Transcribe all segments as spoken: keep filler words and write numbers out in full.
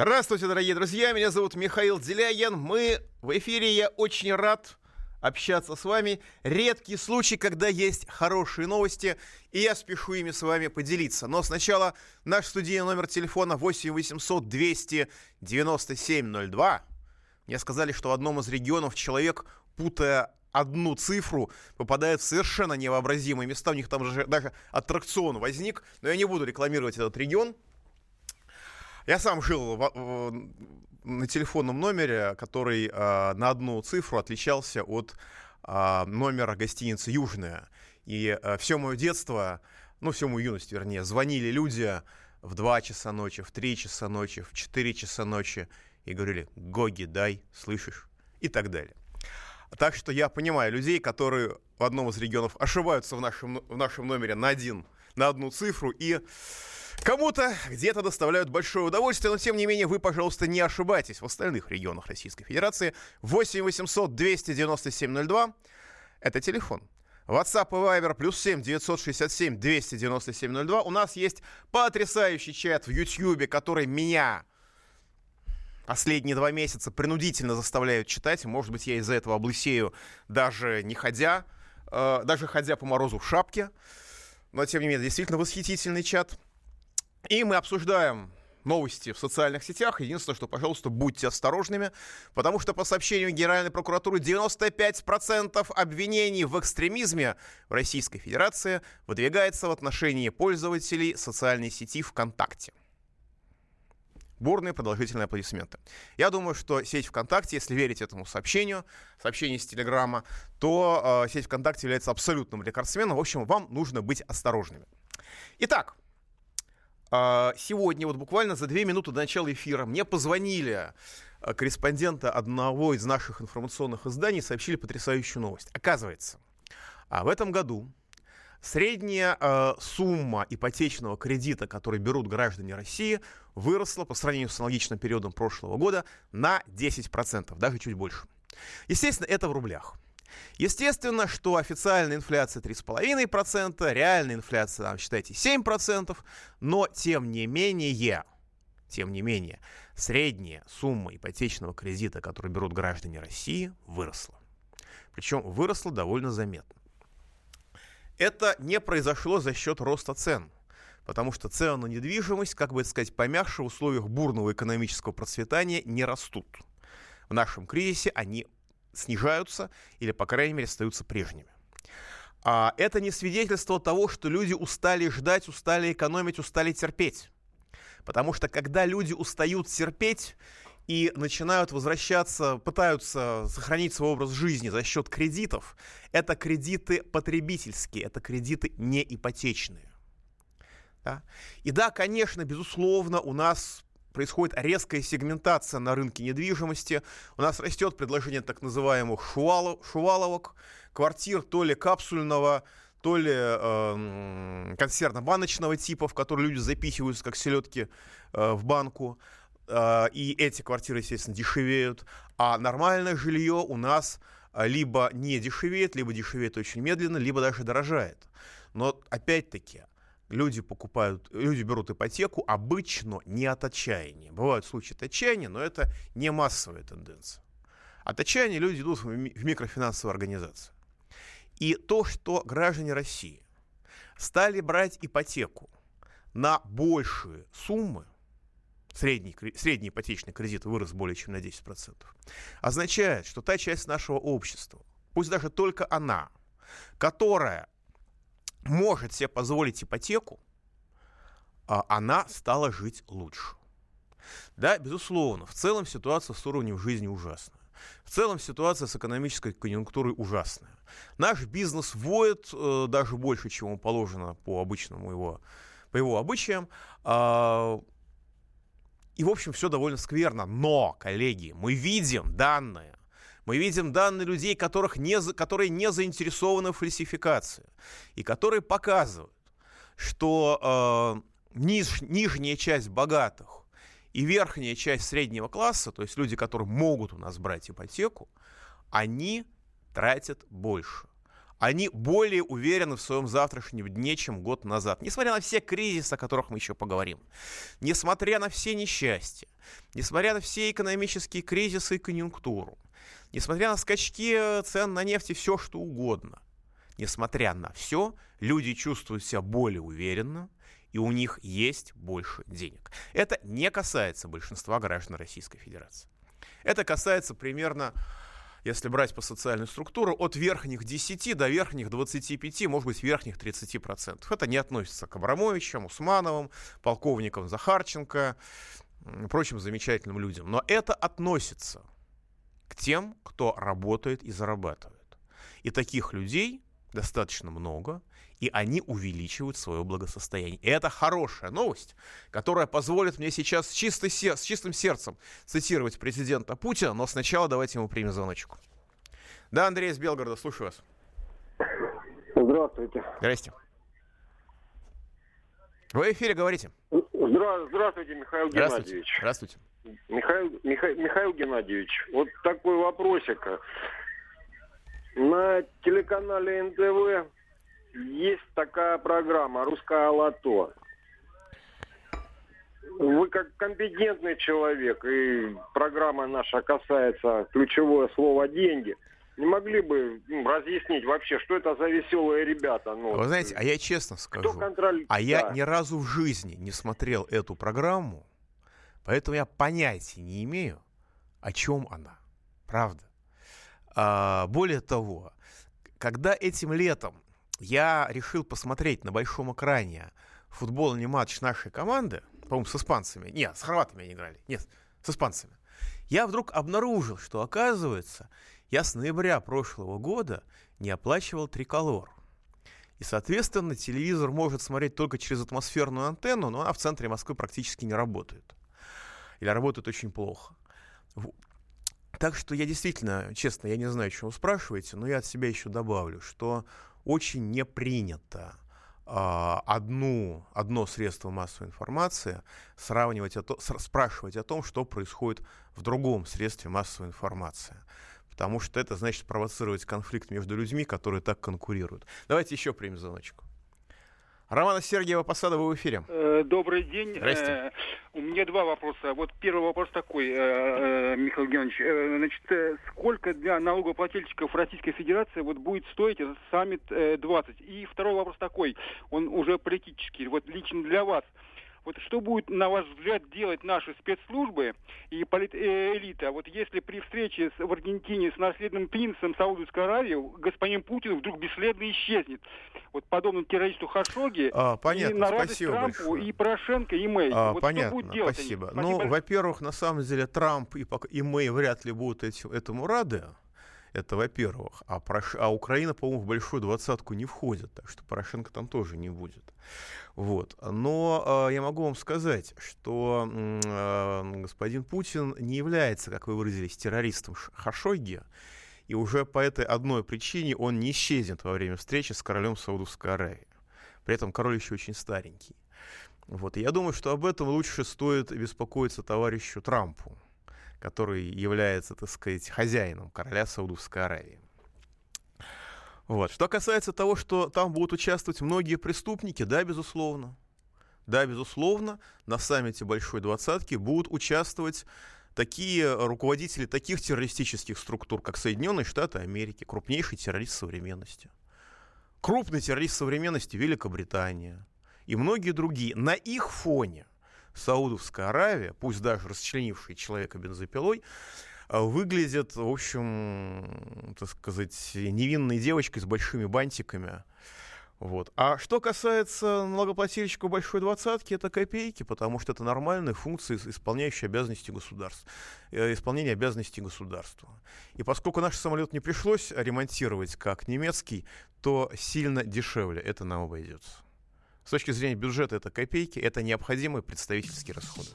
Здравствуйте, дорогие друзья, меня зовут Михаил Делягин. Мы в эфире, я очень рад общаться с вами. Редкий случай, когда есть хорошие новости, и я спешу ими с вами поделиться. Но сначала наш студийный номер телефона восемь восемьсот двести девяносто семь ноль два. Мне сказали, что в одном из регионов человек, путая одну цифру, попадает в совершенно невообразимые места. У них там же даже аттракцион возник, но я не буду рекламировать этот регион. Я сам жил в, в, на телефонном номере, который э, на одну цифру отличался от э, номера гостиницы «Южная». И э, все мое детство, ну, всю мою юность, вернее, звонили люди в два часа ночи, в три часа ночи, в четыре часа ночи и говорили: «Гоги, дай, слышишь?» и так далее. Так что я понимаю людей, которые в одном из регионов ошибаются в нашем, в нашем номере на, один, на одну цифру и кому-то где-то доставляют большое удовольствие, но тем не менее вы, пожалуйста, не ошибайтесь. В остальных регионах Российской Федерации восемь восемьсот двести девяносто семь ноль два — это телефон. WhatsApp и Viber плюс семь девятьсот шестьдесят семь двести девяносто семь ноль два. У нас есть потрясающий чат в YouTube, который меня последние два месяца принудительно заставляют читать. Может быть, я из-за этого облысею, даже не ходя, э, даже ходя по морозу в шапке. Но, тем не менее, действительно восхитительный чат. И мы обсуждаем новости в социальных сетях. Единственное, что, пожалуйста, будьте осторожными, потому что, по сообщению Генеральной прокуратуры, девяносто пять процентов обвинений в экстремизме в Российской Федерации выдвигается в отношении пользователей социальной сети ВКонтакте. Бурные продолжительные аплодисменты. Я думаю, что сеть ВКонтакте, если верить этому сообщению, сообщению из Телеграма, то э, сеть ВКонтакте является абсолютным рекордсменом. В общем, вам нужно быть осторожными. Итак, э, сегодня, вот буквально за две минуты до начала эфира, мне позвонили э, корреспонденты одного из наших информационных изданий и сообщили потрясающую новость. Оказывается, а в этом году средняя э, сумма ипотечного кредита, который берут граждане России, выросла по сравнению с аналогичным периодом прошлого года на десять процентов, даже чуть больше. Естественно, это в рублях. Естественно, что официальная инфляция три целых пять десятых процента, реальная инфляция, там, считайте, семь процентов, но тем не менее, тем не менее, средняя сумма ипотечного кредита, который берут граждане России, выросла. Причем выросла довольно заметно. Это не произошло за счет роста цен, потому что цены на недвижимость, как бы это сказать, помягче, в условиях бурного экономического процветания не растут. В нашем кризисе они снижаются или, по крайней мере, остаются прежними. А это не свидетельство того, что люди устали ждать, устали экономить, устали терпеть. Потому что когда люди устают терпеть и начинают возвращаться, пытаются сохранить свой образ жизни за счет кредитов, это кредиты потребительские, это кредиты не ипотечные. Да? И да, конечно, безусловно, у нас происходит резкая сегментация на рынке недвижимости. У нас растет предложение так называемых шувалов, шуваловок, квартир то ли капсульного, то ли э, консервно-баночного типа, в которые люди запихиваются, как селедки э, в банку. И эти квартиры, естественно, дешевеют, а нормальное жилье у нас либо не дешевеет, либо дешевеет очень медленно, либо даже дорожает. Но, опять-таки, люди покупают, люди берут ипотеку обычно не от отчаяния. Бывают случаи от отчаяния, но это не массовая тенденция. От отчаяния люди идут в микрофинансовые организации. И то, что граждане России стали брать ипотеку на большие суммы, Средний, средний ипотечный кредит вырос более чем на десять процентов, означает, что та часть нашего общества, пусть даже только она, которая может себе позволить ипотеку, она стала жить лучше. Да, безусловно, в целом ситуация с уровнем жизни ужасная. В целом ситуация с экономической конъюнктурой ужасная. Наш бизнес воет э, даже больше, чем ему положено по обычному его, по его обычаям. Э, И, в общем, все довольно скверно. Но, коллеги, мы видим данные. Мы видим данные людей, которых не, которые не заинтересованы в фальсификации. И которые показывают, что э, ниж, нижняя часть богатых и верхняя часть среднего класса, то есть люди, которые могут у нас брать ипотеку, они тратят больше. Они более уверены в своем завтрашнем дне, чем год назад. Несмотря на все кризисы, о которых мы еще поговорим. Несмотря на все несчастья. Несмотря на все экономические кризисы и конъюнктуру. Несмотря на скачки цен на нефть и все, что угодно. Несмотря на все, люди чувствуют себя более уверенно, и у них есть больше денег. Это не касается большинства граждан Российской Федерации. Это касается примерно, если брать по социальной структуре, от верхних десяти до верхних двадцати пяти, может быть, верхних тридцати процентов. Это не относится к Абрамовичам, Усмановым, полковникам Захарченко, прочим замечательным людям. Но это относится к тем, кто работает и зарабатывает. И таких людей достаточно много, и они увеличивают свое благосостояние. И это хорошая новость, которая позволит мне сейчас с, чистой сер- с чистым сердцем цитировать президента Путина, но сначала давайте ему примем звоночку. Да, Андрей из Белгорода, слушаю вас. Здравствуйте. Здрасте. Вы в эфире, говорите. Здра- Здравствуйте, Михаил Здравствуйте. Геннадьевич. Здравствуйте. Михаил, Миха- Михаил Геннадьевич, вот такой вопросик. На телеканале эн тэ вэ есть такая программа «Русское лото». Вы как компетентный человек, и программа наша касается ключевое слово «деньги». Не могли бы ну, разъяснить вообще, что это за веселые ребята? Ну, Вы знаете, а я честно скажу, кто контроль... а я да. ни разу в жизни не смотрел эту программу, поэтому я понятия не имею, о чем она. Правда. А, более того, когда этим летом я решил посмотреть на большом экране футбольный матч нашей команды, по-моему, с испанцами, нет, с хорватами они играли, нет, с испанцами, я вдруг обнаружил, что, оказывается, я с ноября прошлого года не оплачивал триколор. И, соответственно, телевизор может смотреть только через атмосферную антенну, но она в центре Москвы практически не работает. Или работает очень плохо. Так что я действительно, честно, я не знаю, чего вы спрашиваете, но я от себя еще добавлю, что очень не принято а, одну, одно средство массовой информации сравнивать, о то, спрашивать о том, что происходит в другом средстве массовой информации. Потому что это значит провоцировать конфликт между людьми, которые так конкурируют. Давайте еще примем звоночку. Романа Сергеева, Посада, вы в эфире. Добрый день. Здрасте. У меня два вопроса. Вот первый вопрос такой, Михаил Геннадьевич. Значит, сколько для налогоплательщиков Российской Федерации вот будет стоить этот саммит двадцать? И второй вопрос такой, он уже политический, вот лично для вас. Вот что будет, на ваш взгляд, делать наши спецслужбы и политэлита, вот если при встрече с, в Аргентине с наследным принцем Саудовской Аравии господин Путин вдруг бесследно исчезнет? Вот подобно террористу Хашогги, а, понятно, и на радость спасибо Трампу, большое. И Порошенко, и Мэй. А, вот понятно, что будет делать спасибо. они? Ну, Спасибо. во-первых, на самом деле Трамп и, и Мэй вряд ли будут этим, этому рады. Это во-первых. А, Прош... а Украина, по-моему, в большую двадцатку не входит, так что Порошенко там тоже не будет. Вот. Но э, я могу вам сказать, что э, господин Путин не является, как вы выразились, террористом Хашогги, и уже по этой одной причине он не исчезнет во время встречи с королем Саудовской Аравии. При этом король еще очень старенький. Вот. И я думаю, что об этом лучше стоит беспокоиться товарищу Трампу, который является, так сказать, хозяином короля Саудовской Аравии. Вот. Что касается того, что там будут участвовать многие преступники, да, безусловно. Да, безусловно, на саммите Большой Двадцатки будут участвовать такие руководители таких террористических структур, как Соединенные Штаты Америки, крупнейший террорист современности, крупный террорист современности Великобритания и многие другие. На их фоне Саудовская Аравия, пусть даже расчленившая человека бензопилой, выглядит, в общем, так сказать, невинной девочкой с большими бантиками. Вот. А что касается налогоплательщиков Большой Двадцатки, это копейки, потому что это нормальные функции, исполняющие обязанности государства, исполнение обязанностей государства. И поскольку наш самолет не пришлось ремонтировать как немецкий, то сильно дешевле это нам обойдется. С точки зрения бюджета это копейки, это необходимые представительские расходы.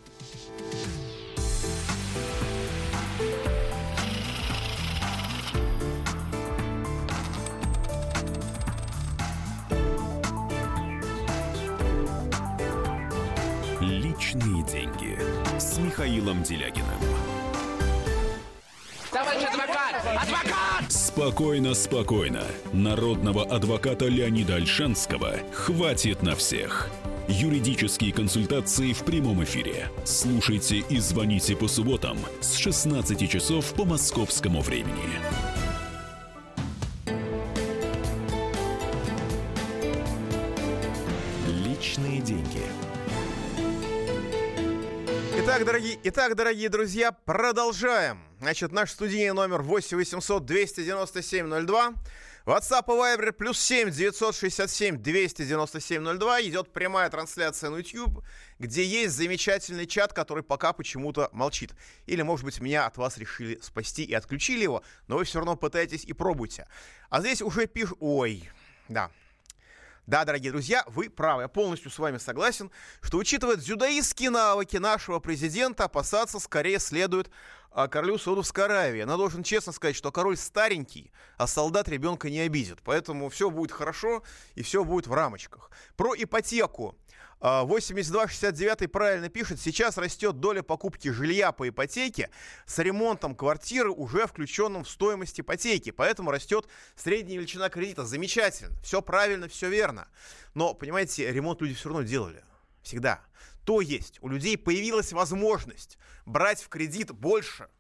Личные деньги с Михаилом Делягиным. Товарищ адвокат! Адвокат! С Спокойно, спокойно. Народного адвоката Леонида Ольшанского хватит на всех. Юридические консультации в прямом эфире. Слушайте и звоните по субботам с шестнадцати часов по московскому времени. Личные деньги. Итак, дорогие, итак, дорогие друзья, продолжаем. Значит, наш студийный номер восемь восемьсот двести девяносто семь ноль два. WhatsApp и Viber плюс семь девятьсот шестьдесят семь двести девяносто семь ноль два. Идет прямая трансляция на YouTube, где есть замечательный чат, который пока почему-то молчит. Или, может быть, меня от вас решили спасти и отключили его, но вы все равно пытаетесь и пробуйте. А здесь уже пишут... Ой, да... Да, дорогие друзья, вы правы. Я полностью с вами согласен, что, учитывая дзюдоистские навыки нашего президента, опасаться скорее следует а, королю Саудовской Аравии. Но должен честно сказать, что король старенький, а солдат ребенка не обидит. Поэтому все будет хорошо и все будет в рамочках. Про ипотеку. восемьдесят два шестьдесят девять правильно пишет: сейчас растет доля покупки жилья по ипотеке с ремонтом квартиры, уже включенным в стоимость ипотеки. Поэтому растет средняя величина кредита. Замечательно. Все правильно, все верно. Но, понимаете, ремонт люди все равно делали. Всегда. То есть у людей появилась возможность брать в кредит больше.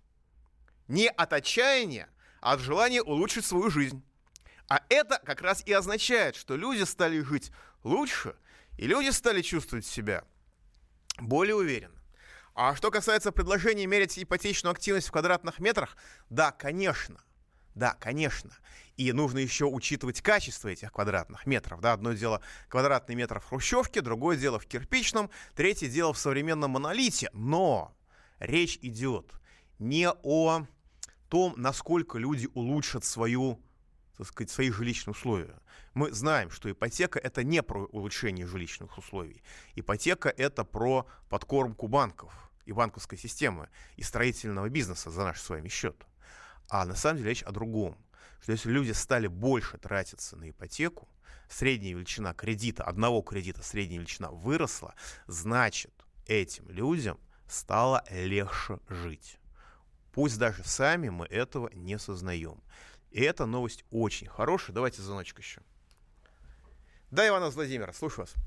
Не от отчаяния, а от желания улучшить свою жизнь. А это как раз и означает, что люди стали жить лучше, и люди стали чувствовать себя более уверенно. А что касается предложения мерить ипотечную активность в квадратных метрах, да, конечно, да, конечно. И нужно еще учитывать качество этих квадратных метров. Да, одно дело квадратный метр в хрущевке, другое дело в кирпичном, третье дело в современном монолите. Но речь идет не о том, насколько люди улучшат свою, так сказать, свои жилищные условия. Мы знаем, что ипотека — это не про улучшение жилищных условий. Ипотека — это про подкормку банков и банковской системы, и строительного бизнеса за наш с вами счет. А на самом деле речь о другом. Что если люди стали больше тратиться на ипотеку, средняя величина кредита, одного кредита средняя величина выросла, значит, этим людям стало легче жить. Пусть даже сами мы этого не сознаем. И эта новость очень хорошая. Давайте звоночек еще. Да, Иван из Владимира, слушаю вас.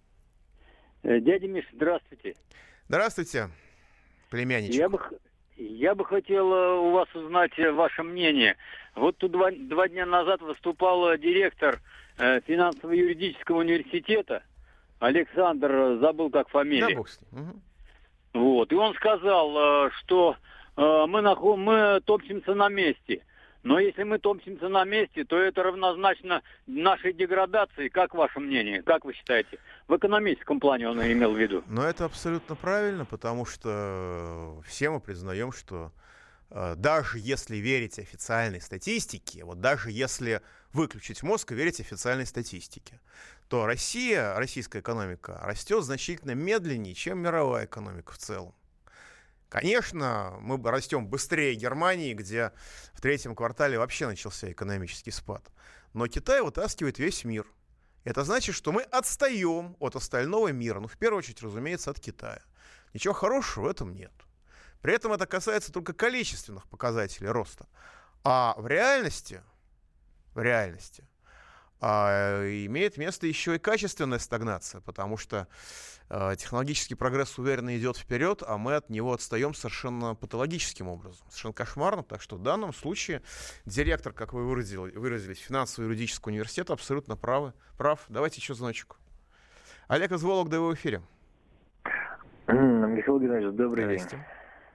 Дядя Миш, здравствуйте. Здравствуйте, племянничек. Я бы, я бы хотел у вас узнать ваше мнение. Вот тут два, два дня назад выступал директор э, финансово-юридического университета, Александр, забыл как фамилия. Да, бог с ним. Угу. Вот, и он сказал, э, что э, мы, нахо- мы топчемся на месте. Но если мы топчемся на месте, то это равнозначно нашей деградации. Как ваше мнение? Как вы считаете? В экономическом плане он имел в виду. Но это абсолютно правильно, потому что все мы признаем, что э, даже если верить официальной статистике, вот даже если выключить мозг и верить официальной статистике, то Россия, российская экономика растет значительно медленнее, чем мировая экономика в целом. Конечно, мы растем быстрее Германии, где в третьем квартале вообще начался экономический спад. Но Китай вытаскивает весь мир. Это значит, что мы отстаем от остального мира. Ну, в первую очередь, разумеется, от Китая. Ничего хорошего в этом нет. При этом это касается только количественных показателей роста. А в реальности, в реальности а, имеет место еще и качественная стагнация, потому что а, технологический прогресс уверенно идет вперед, а мы от него отстаем совершенно патологическим образом, совершенно кошмарно. Так что в данном случае директор, как вы выразили, выразились, финансово-юридического университета абсолютно правы, прав. Давайте еще звоночек. Олег из Вологды, вы в эфире. Михаил Геннадьевич, добрый Здрасте. день.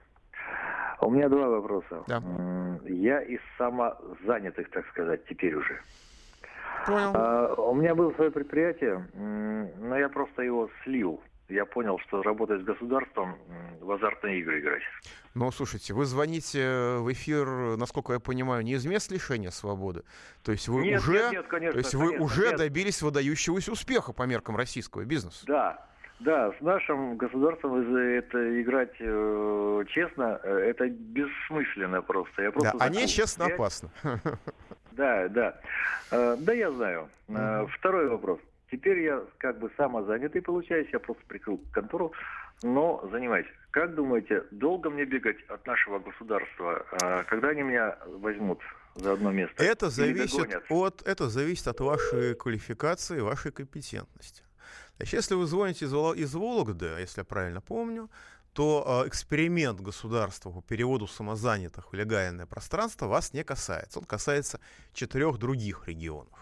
У меня два вопроса. Да. Я из самозанятых, так сказать, теперь уже. Понял. А, у меня было свое предприятие, но я просто его слил. Я понял, что работать с государством, в азартные игры играть. Ну, слушайте, вы звоните в эфир, насколько я понимаю, не из мест лишения свободы. То есть вы нет, уже, нет, нет, конечно, то есть вы конечно, уже нет. добились выдающегося успеха по меркам российского бизнеса. Да, да, с нашим государством это играть э, честно, это бессмысленно просто. Я просто Да, а не закон. честно Я- опасно. Да, да. Э, Да, я знаю. Э, Второй вопрос. Теперь я как бы самозанятый получаюсь, я просто прикрыл контору, но занимаюсь. Как думаете, долго мне бегать от нашего государства? Э, Когда они меня возьмут за одно место. Это зависит, от, это зависит от вашей квалификации, вашей компетентности. Значит, если вы звоните из, из Вологды, если я правильно помню, то э, эксперимент государства по переводу самозанятых в легальное пространство вас не касается. Он касается четырех других регионов.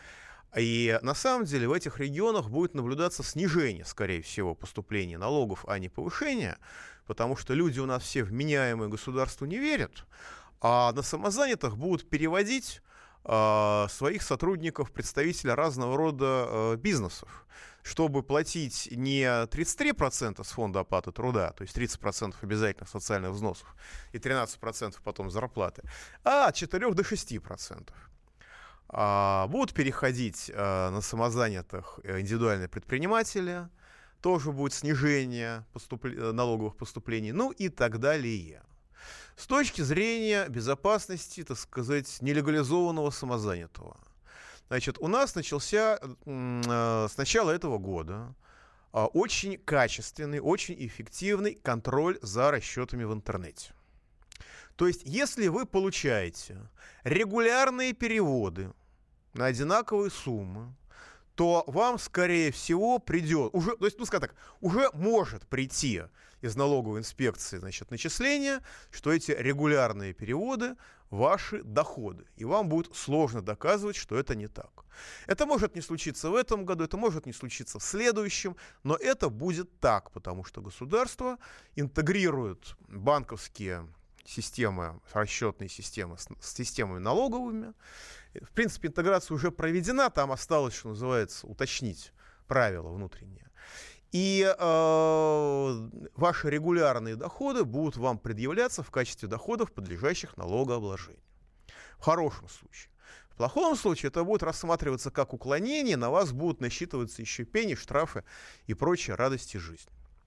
И на самом деле в этих регионах будет наблюдаться снижение, скорее всего, поступления налогов, а не повышение, потому что люди у нас все вменяемые, государству не верят, а на самозанятых будут переводить э, своих сотрудников, представителей разного рода э, бизнесов, чтобы платить не тридцать три процента с фонда оплаты труда, то есть тридцать процентов обязательных социальных взносов и тринадцать процентов потом зарплаты, а от четырёх до шести процентов. А, будут переходить а, на самозанятых индивидуальные предприниматели, тоже будет снижение поступле- налоговых поступлений, ну и так далее. С точки зрения безопасности, так сказать, нелегализованного самозанятого. Значит, у нас начался э, с начала этого года э, очень качественный, очень эффективный контроль за расчетами в интернете. То есть, если вы получаете регулярные переводы на одинаковые суммы, то вам, скорее всего, придет, уже, то есть, ну, скажем так, уже может прийти из налоговой инспекции, значит, начисление, что эти регулярные переводы ваши доходы. И вам будет сложно доказывать, что это не так. Это может не случиться в этом году, это может не случиться в следующем, но это будет так, потому что государство интегрирует банковские системы, расчетные системы с, с системами налоговыми. В принципе, интеграция уже проведена, там осталось, что называется, уточнить правила внутренние. И э, ваши регулярные доходы будут вам предъявляться в качестве доходов, подлежащих налогообложению. В хорошем случае. В плохом случае это будет рассматриваться как уклонение, на вас будут насчитываться еще пени, штрафы и прочие радости жизни.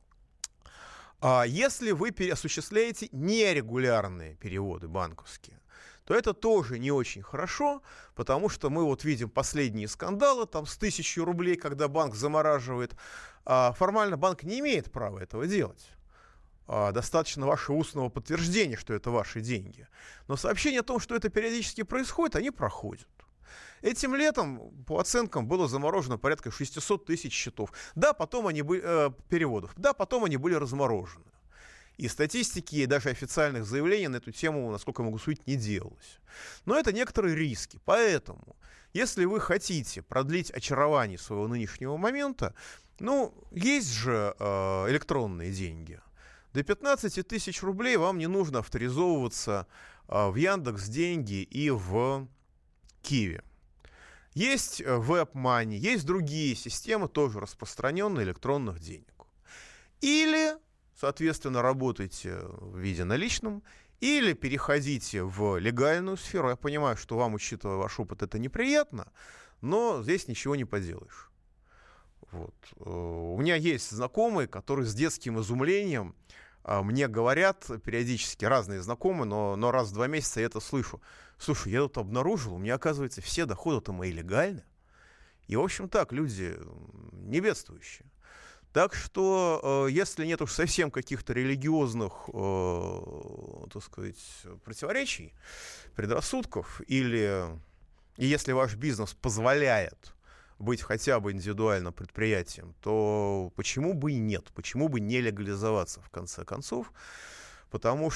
А если вы осуществляете нерегулярные переводы банковские, то это тоже не очень хорошо, потому что мы вот видим последние скандалы, там с тысячей рублей, когда банк замораживает, а формально банк не имеет права этого делать. А достаточно вашего устного подтверждения, что это ваши деньги. Но сообщения о том, что это периодически происходит, они проходят. Этим летом, по оценкам, было заморожено порядка шестьсот тысяч счетов. Да, потом они были, э, переводов. Да, потом они были разморожены. И статистики, и даже официальных заявлений на эту тему, насколько я могу судить, не делалось. Но это некоторые риски. Поэтому, если вы хотите продлить очарование своего нынешнего момента, ну, есть же э, электронные деньги. До пятнадцати тысяч рублей вам не нужно авторизовываться э, в Яндекс.Деньги и в Киви. Есть WebMoney, есть другие системы, тоже распространенные электронных денег. Или, соответственно, работайте в виде наличном, или переходите в легальную сферу. Я понимаю, что вам, учитывая ваш опыт, это неприятно, но здесь ничего не поделаешь. Вот. У меня есть знакомые, которые с детским изумлением мне говорят периодически, разные знакомые, но, но раз в два месяца я это слышу. Слушай, я тут обнаружил, у меня, оказывается, все доходы-то мои легальны. И, в общем, так, люди не бедствующие. Так что, э, если нет уж совсем каких-то религиозных, э, так сказать, противоречий, предрассудков, или и если ваш бизнес позволяет быть хотя бы индивидуальным предприятием, то почему бы и нет? Почему бы не легализоваться, в конце концов? Потому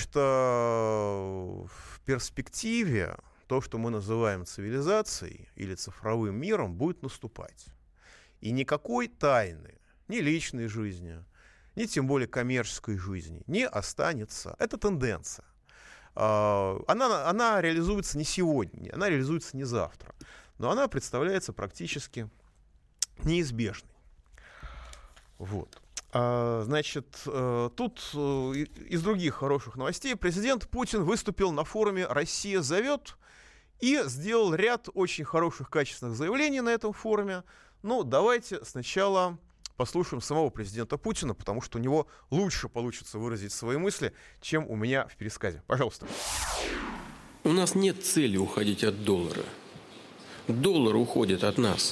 что в перспективе то, что мы называем цивилизацией или цифровым миром, будет наступать. И никакой тайны, ни личной жизни, ни тем более коммерческой жизни не останется. Это тенденция. Она, она реализуется не сегодня, она реализуется не завтра. Но она представляется практически неизбежной. Вот. А, значит, тут из других хороших новостей президент Путин выступил на форуме «Россия зовет» и сделал ряд очень хороших, качественных заявлений на этом форуме. Ну, давайте сначала послушаем самого президента Путина, потому что у него лучше получится выразить свои мысли, чем у меня в пересказе. Пожалуйста. У нас нет цели уходить от доллара. Доллар уходит от нас.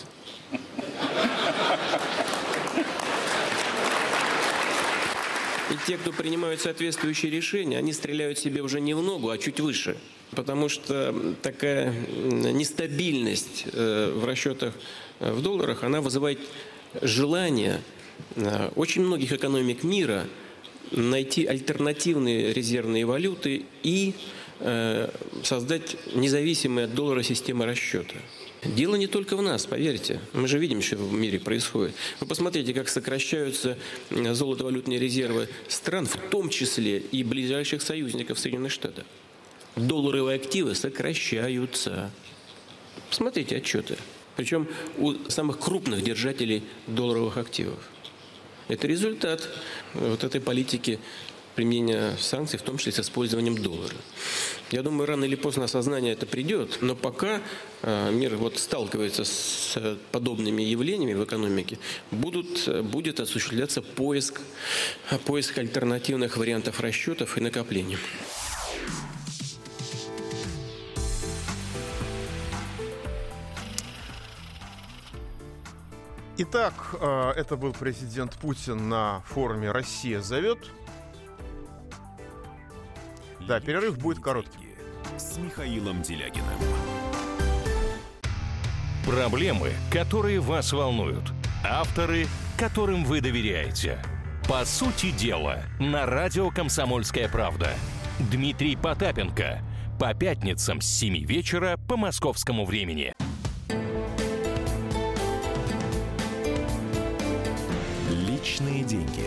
И те, кто принимают соответствующие решения, они стреляют себе уже не в ногу, а чуть выше. Потому что такая нестабильность в расчетах в долларах, она вызывает желание очень многих экономик мира найти альтернативные резервные валюты и создать независимые от доллара системы расчета. Дело не только в нас, поверьте. Мы же видим, что в мире происходит. Вы посмотрите, как сокращаются золотовалютные резервы стран, в том числе и ближайших союзников Соединенных Штатов. Долларовые активы сокращаются. Посмотрите отчеты. Причем у самых крупных держателей долларовых активов. Это результат вот этой политики применения санкций, в том числе с использованием доллара. Я думаю, рано или поздно осознание это придет, но пока э, мир вот сталкивается с подобными явлениями в экономике, будут, будет осуществляться поиск, поиск альтернативных вариантов расчетов и накоплений. Итак, э, это был президент Путин на форуме «Россия зовет». Да, перерыв будет короткий. С Михаилом Делягиным. Проблемы, которые вас волнуют. Авторы, которым вы доверяете. По сути дела, на радио «Комсомольская правда». Дмитрий Потапенко. По пятницам с семи вечера по московскому времени. Личные деньги.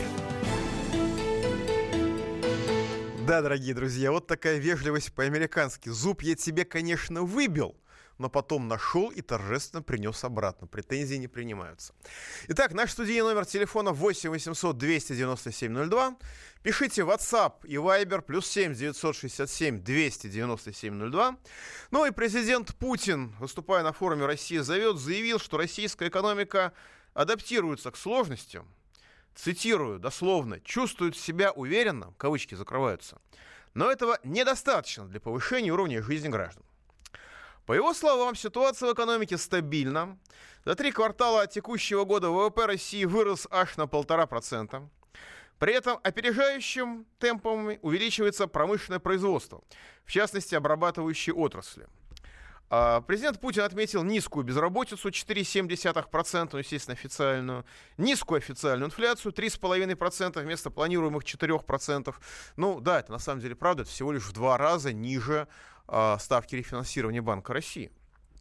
Да, дорогие друзья, вот такая вежливость по-американски. Зуб я тебе, конечно, выбил, но потом нашел и торжественно принес обратно. Претензии не принимаются. Итак, наш студийный номер телефона восемь восемьсот двести девяносто семь ноль два. Пишите в WhatsApp и Viber плюс семь девятьсот шестьдесят семь двести девяносто семь ноль два. Ну и президент Путин, выступая на форуме «Россия зовет», заявил, что российская экономика адаптируется к сложностям. Цитирую дословно, чувствуют себя уверенно, кавычки закрываются, но этого недостаточно для повышения уровня жизни граждан. По его словам, ситуация в экономике стабильна. За три квартала текущего года ВВП России вырос аж на полтора процента. При этом опережающим темпом увеличивается промышленное производство, в частности, обрабатывающие отрасли. Президент Путин отметил низкую безработицу, четыре целых семь десятых процента, ну, естественно, официальную, низкую официальную инфляцию, три целых пять десятых процента вместо планируемых четыре процента. Ну, да, это на самом деле правда, это всего лишь в два раза ниже э, ставки рефинансирования Банка России.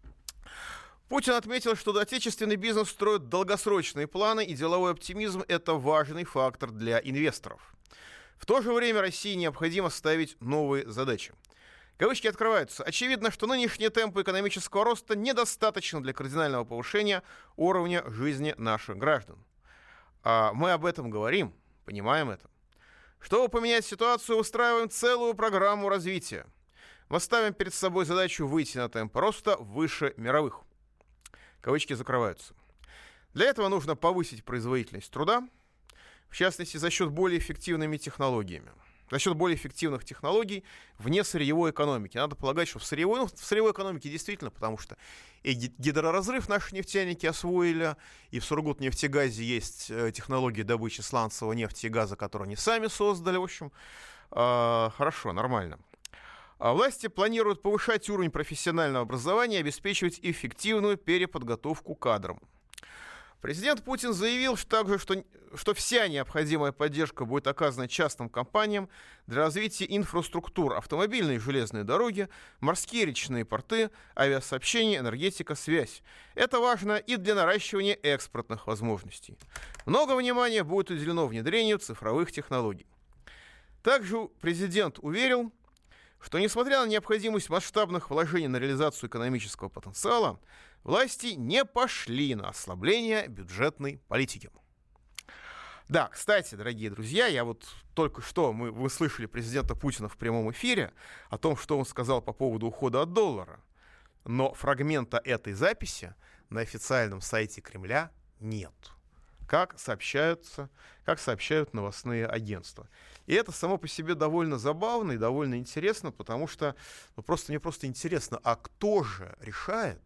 Путин отметил, что отечественный бизнес строит долгосрочные планы, и деловой оптимизм – это важный фактор для инвесторов. В то же время России необходимо ставить новые задачи. Кавычки открываются. Очевидно, что нынешние темпы экономического роста недостаточно для кардинального повышения уровня жизни наших граждан. А мы об этом говорим, понимаем это. Чтобы поменять ситуацию, устраиваем целую программу развития. Мы ставим перед собой задачу выйти на темп роста выше мировых. Кавычки закрываются. Для этого нужно повысить производительность труда, в частности, за счет более эффективными технологиями. За счет более эффективных технологий вне сырьевой экономики. Надо полагать, что в сырьевой, ну, в сырьевой экономике действительно, потому что и гидроразрыв наши нефтяники освоили, и в Сургутнефтегазе есть технологии добычи сланцевого нефти и газа, которые они сами создали. В общем, э, хорошо, нормально. А власти планируют повышать уровень профессионального образования и обеспечивать эффективную переподготовку кадрам. Президент Путин заявил также, что, что вся необходимая поддержка будет оказана частным компаниям для развития инфраструктур: автомобильные и железные дороги, морские и речные порты, авиасообщение, энергетика, связь. Это важно и для наращивания экспортных возможностей. Много внимания будет уделено внедрению цифровых технологий. Также президент уверил, что, несмотря на необходимость масштабных вложений на реализацию экономического потенциала, власти не пошли на ослабление бюджетной политики. Да, кстати, дорогие друзья, я вот только что, мы, вы слышали президента Путина в прямом эфире о том, что он сказал по поводу ухода от доллара. Но фрагмента этой записи на официальном сайте Кремля нет, как сообщаются, как сообщают новостные агентства. И это само по себе довольно забавно и довольно интересно, потому что ну, просто, мне просто интересно, а кто же решает,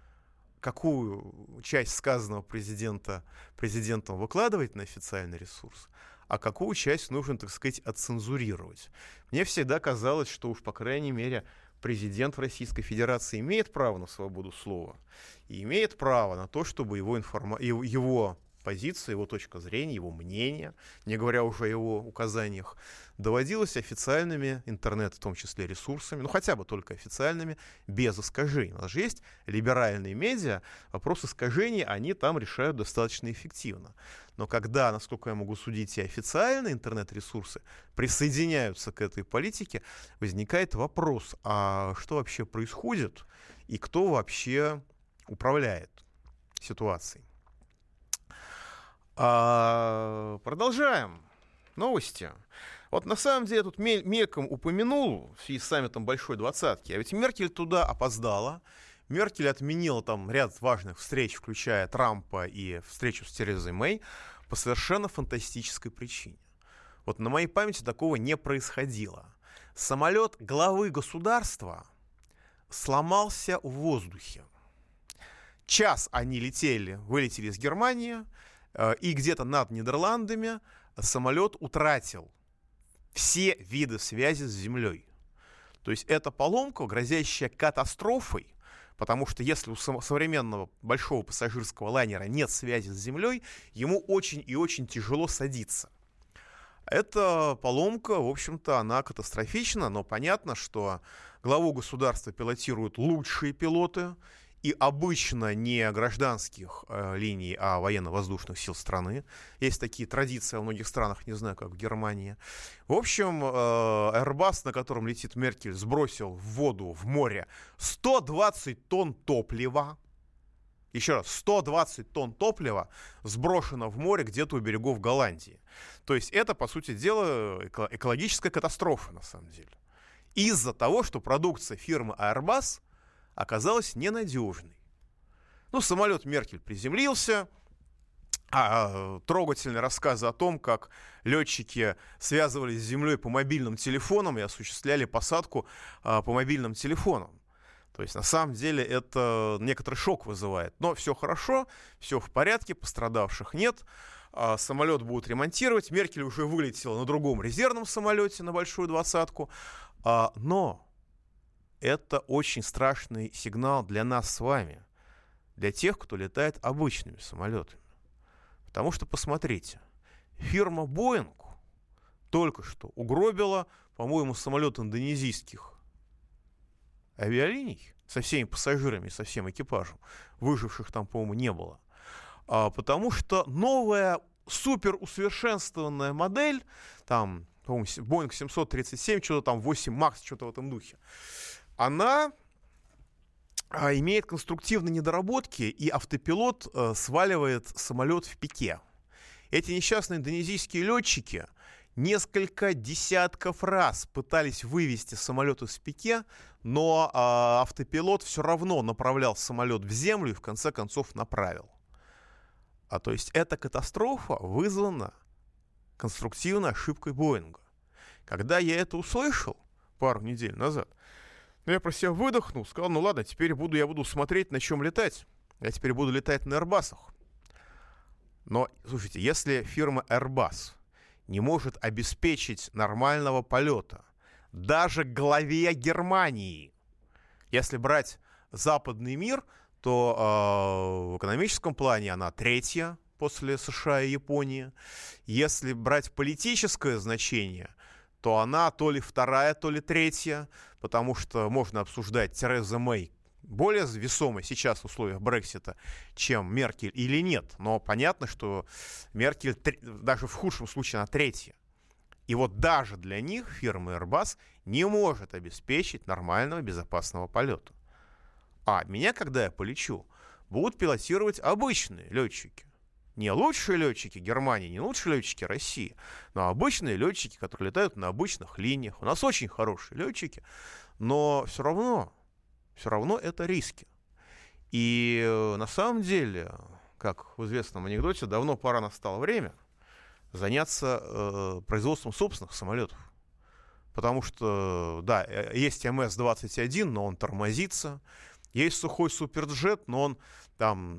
какую часть сказанного президента, президентом выкладывать на официальный ресурс, а какую часть нужно, так сказать, отцензурировать. Мне всегда казалось, что уж, по крайней мере, президент Российской Федерации имеет право на свободу слова и имеет право на то, чтобы его, информа... его, его позиция, его точка зрения, его мнение, не говоря уже о его указаниях, доводилось официальными интернет, в том числе ресурсами, ну хотя бы только официальными, без искажений. У нас же есть либеральные медиа, вопрос искажений они там решают достаточно эффективно. Но когда, насколько я могу судить, и официальные интернет-ресурсы присоединяются к этой политике, возникает вопрос, а что вообще происходит и кто вообще управляет ситуацией. А, продолжаем. Новости. Вот на самом деле я тут мельком упомянул в связи с саммитом Большой Двадцатки, а ведь Меркель туда опоздала. Меркель отменила там ряд важных встреч, включая Трампа и встречу с Терезой Мэй, по совершенно фантастической причине. Вот на моей памяти такого не происходило. Самолет главы государства сломался в воздухе. Час они летели, вылетели из Германии, и где-то над Нидерландами самолет утратил все виды связи с землей. То есть это поломка, грозящая катастрофой, потому что если у современного большого пассажирского лайнера нет связи с землей, ему очень и очень тяжело садиться. Эта поломка, в общем-то, она катастрофична, но понятно, что главу государства пилотируют лучшие пилоты, и обычно не гражданских э, линий, а военно-воздушных сил страны. Есть такие традиции во многих странах, не знаю, как в Германии. В общем, э, Airbus, на котором летит Меркель, сбросил в воду, в море сто двадцать тонн топлива. Еще раз, сто двадцать тонн топлива сброшено в море где-то у берегов Голландии. То есть это, по сути дела, эко- экологическая катастрофа, на самом деле. Из-за того, что продукция фирмы Airbus оказалась ненадежной. Ну, самолет Меркель приземлился, а трогательные рассказы о том, как летчики связывались с землей по мобильным телефонам и осуществляли посадку а, по мобильным телефонам. То есть, на самом деле, это некоторый шок вызывает. Но все хорошо, все в порядке, пострадавших нет. А, самолет будут ремонтировать. Меркель уже вылетела на другом резервном самолете, на Большую Двадцатку. А, но это очень страшный сигнал для нас с вами, для тех, кто летает обычными самолетами. Потому что, посмотрите, фирма Boeing только что угробила, по-моему, самолет индонезийских авиалиний со всеми пассажирами, со всем экипажем. Выживших там, по-моему, не было. А, потому что новая суперусовершенствованная модель, там, по-моему, Boeing семьсот тридцать семь, что-то там восемь макс, что-то в этом духе, она а, имеет конструктивные недоработки, и автопилот а, сваливает самолет в пике. Эти несчастные индонезийские летчики несколько десятков раз пытались вывести самолет из пике, но а, автопилот все равно направлял самолет в землю и в конце концов направил. А то есть эта катастрофа вызвана конструктивной ошибкой Боинга. Когда я это услышал пару недель назад, я про себя выдохнул, сказал, ну ладно, теперь буду, я буду смотреть, на чем летать. Я теперь буду летать на Airbus'ах. Но, слушайте, если фирма Airbus не может обеспечить нормального полета даже главе Германии, если брать западный мир, то э, в экономическом плане она третья после США и Японии. Если брать политическое значение, то она то ли вторая, то ли третья, потому что можно обсуждать Тереза Мэй более весомой сейчас в условиях Брексита, чем Меркель или нет. Но понятно, что Меркель даже в худшем случае она третья. И вот даже для них фирма Airbus не может обеспечить нормального безопасного полета. А меня, когда я полечу, будут пилотировать обычные летчики. Не лучшие летчики Германии, не лучшие летчики России, но обычные летчики, которые летают на обычных линиях. У нас очень хорошие летчики, но все равно, все равно это риски. И на самом деле, как в известном анекдоте, давно пора настало время заняться э, производством собственных самолетов. Потому что, да, есть эм эс двадцать один, но он тормозится. Есть сухой суперджет, но он там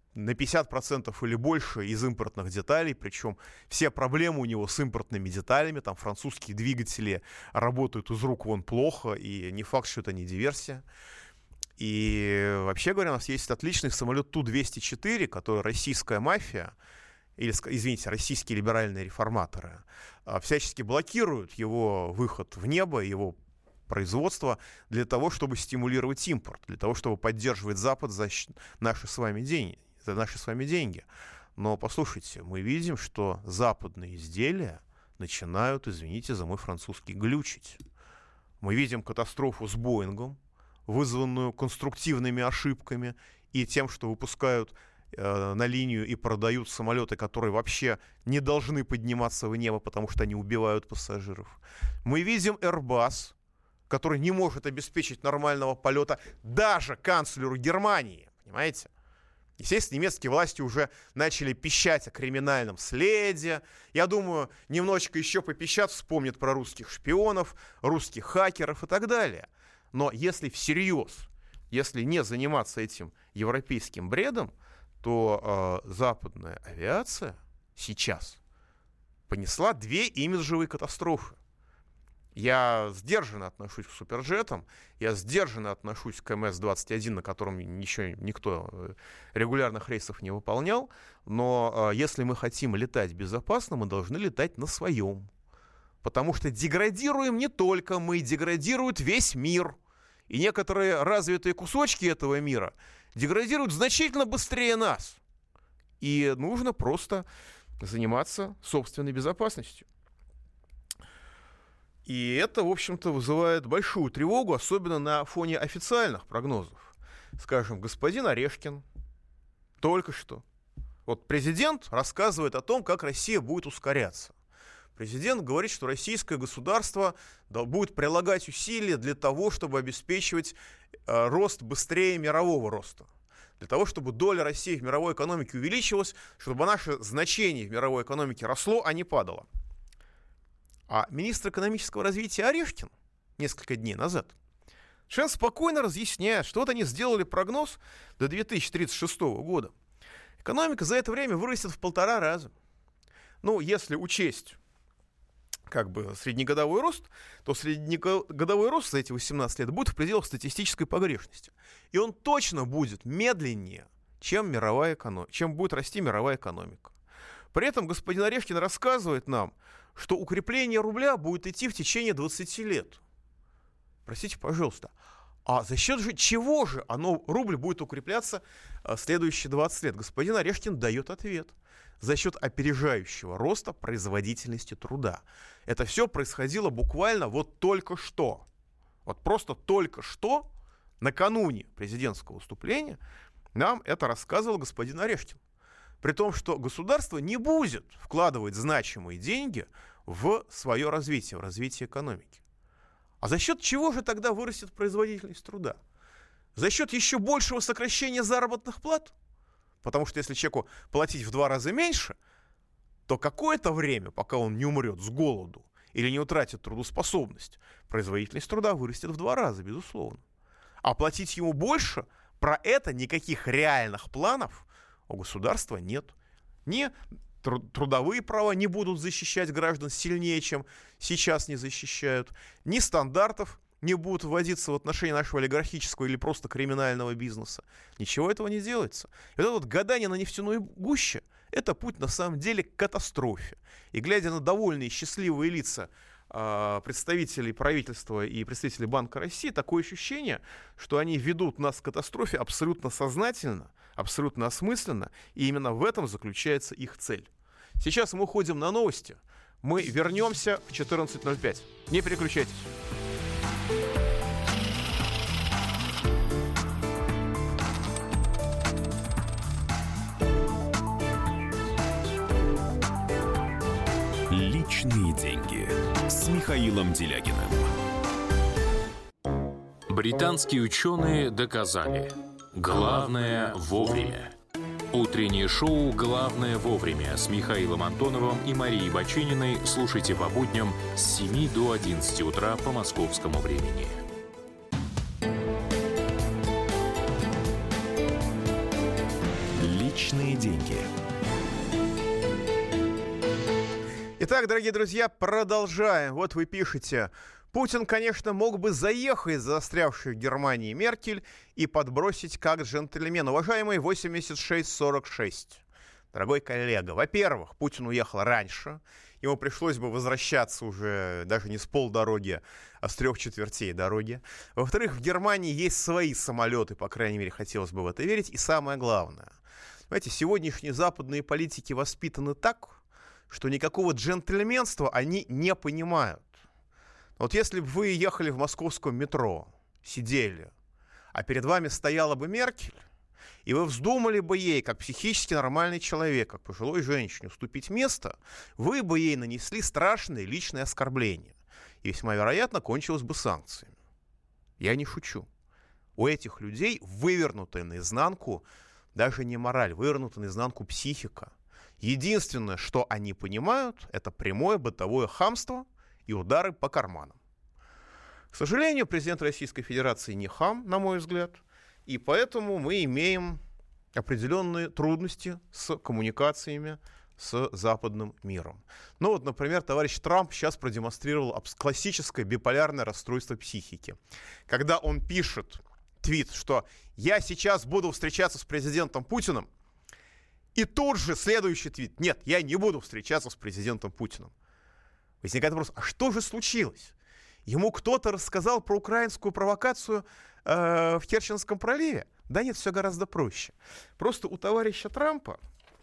на пятьдесят процентов или больше из импортных деталей, причем все проблемы у него с импортными деталями, там французские двигатели работают из рук вон плохо, и не факт, что это не диверсия. И вообще говоря, у нас есть отличный самолет Ту двести четыре, который российская мафия, или, извините, российские либеральные реформаторы, всячески блокируют его выход в небо, его производство для того, чтобы стимулировать импорт, для того, чтобы поддерживать Запад за наши с вами деньги. За наши с вами деньги. Но послушайте, мы видим, что западные изделия начинают, извините за мой французский, глючить. Мы видим катастрофу с Боингом, вызванную конструктивными ошибками и тем, что выпускают э, на линию и продают самолеты, которые вообще не должны подниматься в небо, потому что они убивают пассажиров. Мы видим Airbus, который не может обеспечить нормального полета даже канцлеру Германии, понимаете? Естественно, немецкие власти уже начали пищать о криминальном следе. Я думаю, немножечко еще попищат, вспомнят про русских шпионов, русских хакеров и так далее. Но если всерьез, если не заниматься этим европейским бредом, то э, западная авиация сейчас понесла две имиджевые катастрофы. Я сдержанно отношусь к суперджетам, я сдержанно отношусь к эм эс двадцать один, на котором еще никто регулярных рейсов не выполнял, но э, если мы хотим летать безопасно, мы должны летать на своем. Потому что деградируем не только мы, деградирует весь мир. И некоторые развитые кусочки этого мира деградируют значительно быстрее нас. И нужно просто заниматься собственной безопасностью. И это, в общем-то, вызывает большую тревогу, особенно на фоне официальных прогнозов. Скажем, господин Орешкин только что. Вот президент рассказывает о том, как Россия будет ускоряться. Президент говорит, что российское государство будет прилагать усилия для того, чтобы обеспечивать э, рост быстрее мирового роста. Для того, чтобы доля России в мировой экономике увеличилась, чтобы наше значение в мировой экономике росло, а не падало. А министр экономического развития Орешкин несколько дней назад совершенно спокойно разъясняет, что вот они сделали прогноз до две тысячи тридцать шестого года. Экономика за это время вырастет в полтора раза. Ну, если учесть как бы среднегодовой рост, то среднегодовой рост за эти восемнадцать лет будет в пределах статистической погрешности. И он точно будет медленнее, чем, мировая эконом... чем будет расти мировая экономика. При этом господин Орешкин рассказывает нам, что укрепление рубля будет идти в течение двадцати лет. Простите, пожалуйста, а за счет же чего же оно, рубль будет укрепляться а, следующие двадцать лет? Господин Орешкин дает ответ. За счет опережающего роста производительности труда. Это все происходило буквально вот только что. Вот просто только что, накануне президентского выступления, нам это рассказывал господин Орешкин. При том, что государство не будет вкладывать значимые деньги в свое развитие, в развитие экономики. А за счет чего же тогда вырастет производительность труда? За счет еще большего сокращения заработных плат? Потому что если человеку платить в два раза меньше, то какое-то время, пока он не умрет с голоду или не утратит трудоспособность, производительность труда вырастет в два раза, безусловно. А платить ему больше, про это никаких реальных планов у государства нет. Ни трудовые права не будут защищать граждан сильнее, чем сейчас не защищают, ни стандартов не будут вводиться в отношении нашего олигархического или просто криминального бизнеса. Ничего этого не делается. И вот это вот гадание на нефтяной гуще – это путь на самом деле к катастрофе. И глядя на довольные, счастливые лица э, представителей правительства и представителей Банка России, такое ощущение, что они ведут нас к катастрофе абсолютно сознательно, абсолютно осмысленно, и именно в этом заключается их цель. Сейчас мы уходим на новости. Мы вернемся в четырнадцать ноль пять. Не переключайтесь. Личные деньги с Михаилом Делягиным. Британские ученые доказали: главное вовремя. Утреннее шоу «Главное вовремя» с Михаилом Антоновым и Марией Бачининой слушайте по будням с семи до одиннадцати утра по московскому времени. Личные деньги. Итак, дорогие друзья, продолжаем. Вот вы пишете: Путин, конечно, мог бы заехать за застрявшей в Германии Меркель и подбросить как джентльмен. Уважаемый восемьдесят шесть сорок шесть. Дорогой коллега, во-первых, Путин уехал раньше. Ему пришлось бы возвращаться уже даже не с полдороги, а с трех четвертей дороги. Во-вторых, в Германии есть свои самолеты, по крайней мере, хотелось бы в это верить. И самое главное, знаете, сегодняшние западные политики воспитаны так, что никакого джентльменства они не понимают. Вот если бы вы ехали в московском метро, сидели, а перед вами стояла бы Меркель, и вы вздумали бы ей, как психически нормальный человек, как пожилой женщине, уступить место, вы бы ей нанесли страшное личное оскорбление. И весьма вероятно кончилось бы санкциями. Я не шучу. У этих людей вывернутая наизнанку даже не мораль, вывернутая наизнанку психика. Единственное, что они понимают, это прямое бытовое хамство и удары по карманам. К сожалению, президент Российской Федерации не хам, на мой взгляд, и поэтому мы имеем определенные трудности с коммуникациями с западным миром. Ну вот, например, товарищ Трамп сейчас продемонстрировал классическое биполярное расстройство психики. Когда он пишет твит, что «я сейчас буду встречаться с президентом Путиным», и тут же следующий твит: «Нет, я не буду встречаться с президентом Путиным». Возникает вопрос: а что же случилось? Ему кто-то рассказал про украинскую провокацию э, в Керченском проливе? Да нет, все гораздо проще. Просто у товарища Трампа,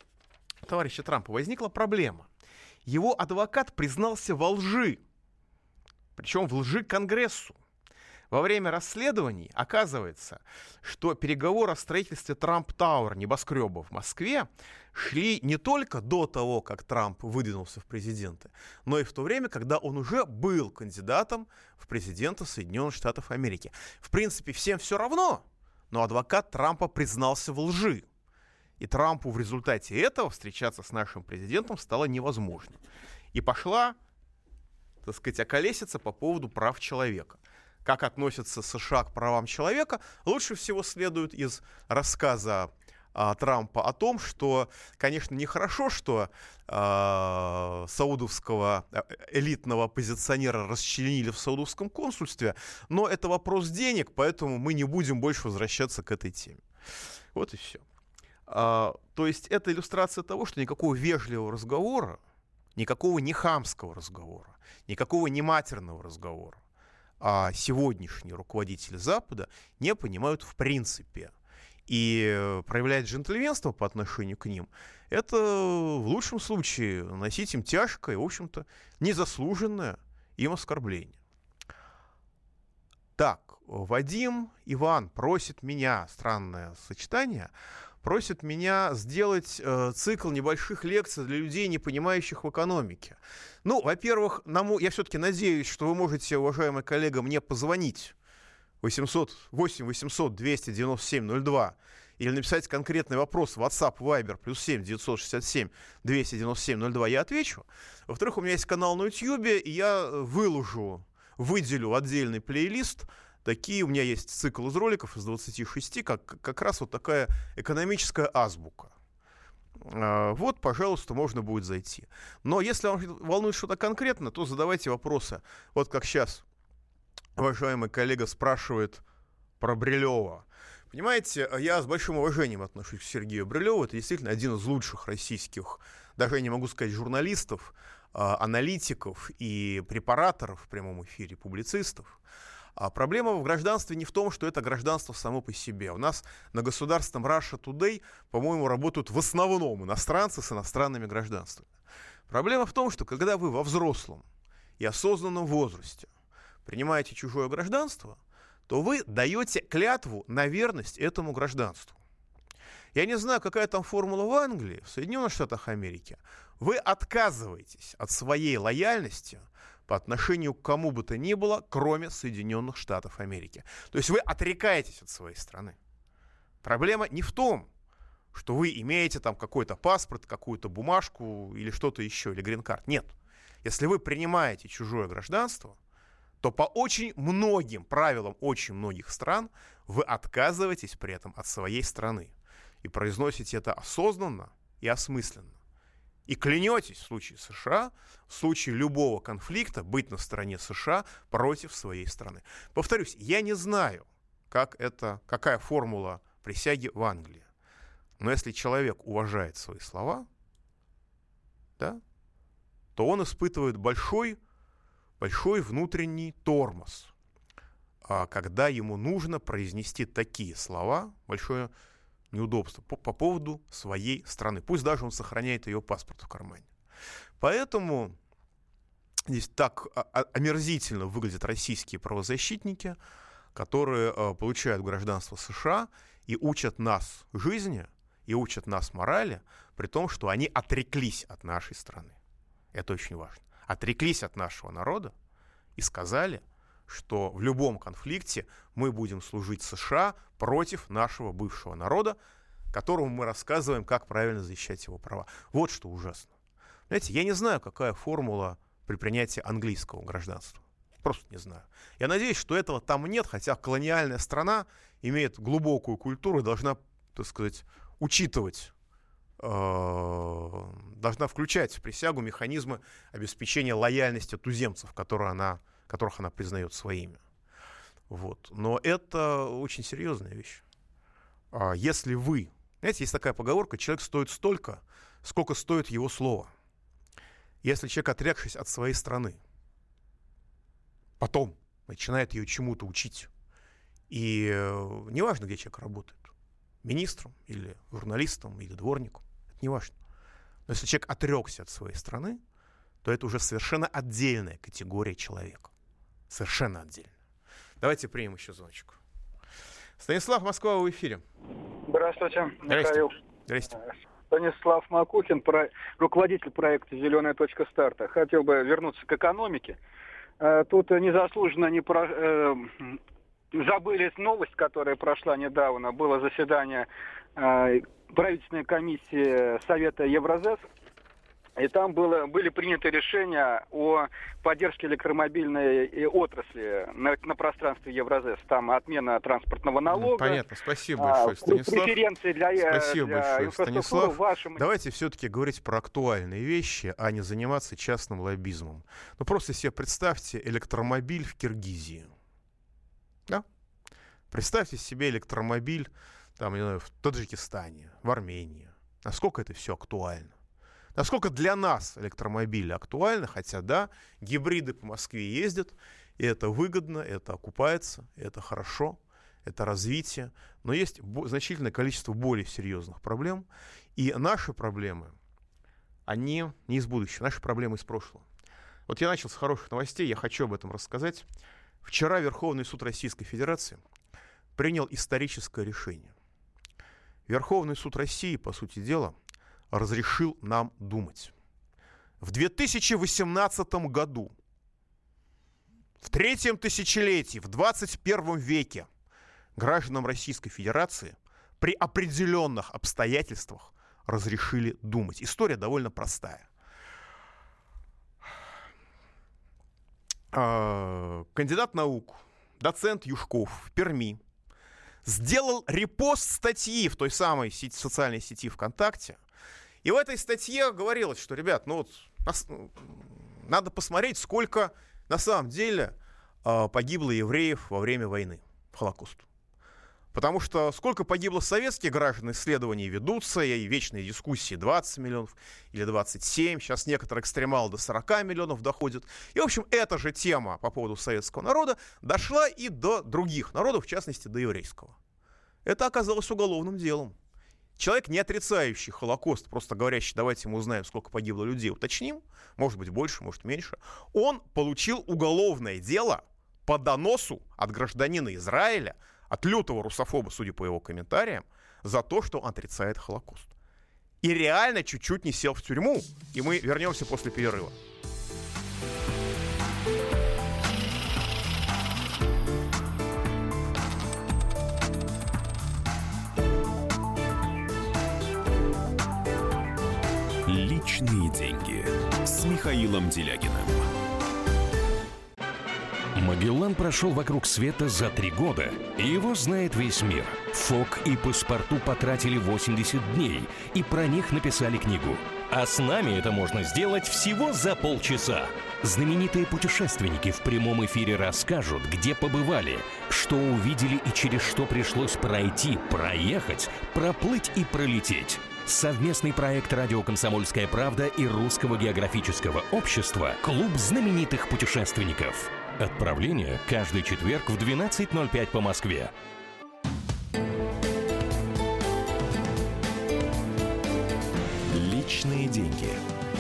у товарища Трампа возникла проблема. Его адвокат признался во лжи, причем в лжи Конгрессу. Во время расследований оказывается, что переговоры о строительстве Трамп-Тауэр, небоскреба в Москве, шли не только до того, как Трамп выдвинулся в президенты, но и в то время, когда он уже был кандидатом в президенты Соединенных Штатов Америки. В принципе, всем все равно, но адвокат Трампа признался в лжи. И Трампу в результате этого встречаться с нашим президентом стало невозможно. И пошла, так сказать, околесица по поводу прав человека. Как относятся США к правам человека, лучше всего следует из рассказа а, Трампа о том, что, конечно, нехорошо, что а, саудовского элитного оппозиционера расчленили в саудовском консульстве, но это вопрос денег, поэтому мы не будем больше возвращаться к этой теме. Вот и все. А, то есть это иллюстрация того, что никакого вежливого разговора, никакого не хамского разговора, никакого не матерного разговора а сегодняшние руководители Запада не понимают в принципе. И проявлять джентльменство по отношению к ним — это в лучшем случае наносить им тяжкое и, в общем-то, незаслуженное им оскорбление. Так, Вадим Иван просит меня, странное сочетание, просит меня сделать э, цикл небольших лекций для людей, не понимающих в экономике. Ну, во-первых, нам, я все-таки надеюсь, что вы можете, уважаемый коллега, мне позвонить восемьсот восемь восемьсот двести девяносто семь ноль два или написать конкретный вопрос в WhatsApp, Viber, плюс семь девятьсот шестьдесят семь двести девяносто семь ноль два, я отвечу. Во-вторых, у меня есть канал на YouTube, и я выложу, выделю отдельный плейлист. Такие у меня есть цикл из роликов из двадцати шести, как, как раз вот такая экономическая азбука. Вот, пожалуйста, можно будет зайти. Но если вам волнует что-то конкретно, то задавайте вопросы. Вот как сейчас уважаемый коллега спрашивает про Брилева. Понимаете, я с большим уважением отношусь к Сергею Брилеву. Это действительно один из лучших российских, даже я не могу сказать журналистов, аналитиков и препараторов в прямом эфире, публицистов. А проблема в гражданстве не в том, что это гражданство само по себе. У нас на государственном Russia Today, по-моему, работают в основном иностранцы с иностранными гражданствами. Проблема в том, что когда вы во взрослом и осознанном возрасте принимаете чужое гражданство, то вы даете клятву на верность этому гражданству. Я не знаю, какая там формула в Англии, в Соединенных Штатах Америки. Вы отказываетесь от своей лояльности по отношению к кому бы то ни было, кроме Соединенных Штатов Америки. То есть вы отрекаетесь от своей страны. Проблема не в том, что вы имеете там какой-то паспорт, какую-то бумажку или что-то еще, или грин-карт. Нет. Если вы принимаете чужое гражданство, то по очень многим правилам очень многих стран вы отказываетесь при этом от своей страны. и произносите это осознанно и осмысленно. И клянетесь в случае США, в случае любого конфликта быть на стороне США против своей страны. Повторюсь, я не знаю, как это, какая формула присяги в Англии. Но если человек уважает свои слова, да, то он испытывает большой, большой внутренний тормоз, когда ему нужно произнести такие слова, большое неудобство по, по поводу своей страны. Пусть даже он сохраняет ее паспорт в кармане. Поэтому здесь так омерзительно выглядят российские правозащитники, которые э, получают гражданство США и учат нас жизни, и учат нас морали, при том, что они отреклись от нашей страны. Это очень важно. Отреклись от нашего народа и сказали, что в любом конфликте мы будем служить США против нашего бывшего народа, которому мы рассказываем, как правильно защищать его права. Вот что ужасно. Знаете, я не знаю, какая формула при принятии английского гражданства. Просто не знаю. Я надеюсь, что этого там нет, хотя колониальная страна имеет глубокую культуру и должна, так сказать, учитывать, э, должна включать в присягу механизмы обеспечения лояльности туземцев, которые она которых она признает своими. Вот. Но это очень серьезная вещь. А если вы... Знаете, есть такая поговорка: человек стоит столько, сколько стоит его слово. Если человек, отрекшись от своей страны, потом начинает ее чему-то учить, и э, неважно, где человек работает, министром или журналистом, или дворником, это неважно. Но если человек отрекся от своей страны, то это уже совершенно отдельная категория человека. Совершенно отдельно. Давайте примем еще звоночку. Станислав, Москва, в эфире. Здравствуйте, Здрасте. Михаил. Здрасте. Станислав Макухин, про... руководитель проекта «Зеленая точка старта». Хотел бы вернуться к экономике. Тут незаслуженно не про... забыли новость, которая прошла недавно. Было заседание правительственной комиссии Совета Евразес. И там было, были приняты решения о поддержке электромобильной отрасли на, на пространстве Евразес. Там отмена транспортного налога. Понятно, спасибо большое, а, Станислав. Преференции для, спасибо для большое, Станислав. вашим... Давайте все-таки говорить про актуальные вещи, а не заниматься частным лоббизмом. Ну просто себе представьте электромобиль в Киргизии. Да? Представьте себе электромобиль там, не знаю, в Таджикистане, в Армении. Насколько это все актуально? Насколько для нас электромобили актуальны, хотя, да, гибриды по Москве ездят, и это выгодно, это окупается, это хорошо, это развитие, но есть бо- значительное количество более серьезных проблем, и наши проблемы, они не из будущего, наши проблемы из прошлого. Вот я начал с хороших новостей, я хочу об этом рассказать. Вчера Верховный суд Российской Федерации принял историческое решение. Верховный суд России, по сути дела, разрешил нам думать. В две тысячи восемнадцатом году, в третьем тысячелетии, в двадцать первом веке, гражданам Российской Федерации при определенных обстоятельствах разрешили думать. История довольно простая. Кандидат наук, доцент Юшков в Перми сделал репост статьи в той самой сети, социальной сети ВКонтакте. И в этой статье говорилось, что, ребят, ну вот нас, надо посмотреть, сколько на самом деле э, погибло евреев во время войны, Холокоста. Потому что сколько погибло советских граждан, исследования ведутся, и вечные дискуссии двадцать миллионов или двадцать семь, сейчас некоторые экстремалы до сорок миллионов доходят. И, в общем, эта же тема по поводу советского народа дошла и до других народов, в частности, до еврейского. Это оказалось уголовным делом. Человек, не отрицающий Холокост, просто говорящий, давайте мы узнаем, сколько погибло людей, уточним, может быть больше, может меньше, он получил уголовное дело по доносу от гражданина Израиля, от лютого русофоба, судя по его комментариям, за то, что он отрицает Холокост. И реально чуть-чуть не сел в тюрьму. И мы вернемся после перерыва. Личные деньги с Михаилом Делягиным. Магеллан прошел вокруг света за три года, и его знает весь мир. Фок и Паспарту потратили восемьдесят дней, и про них написали книгу. А с нами это можно сделать всего за полчаса. Знаменитые путешественники в прямом эфире расскажут, где побывали, что увидели и через что пришлось пройти, проехать, проплыть и пролететь. Совместный проект «Радио Комсомольская правда» и Русского географического общества «Клуб знаменитых путешественников». Отправление каждый четверг в двенадцать ноль пять по Москве. Личные деньги.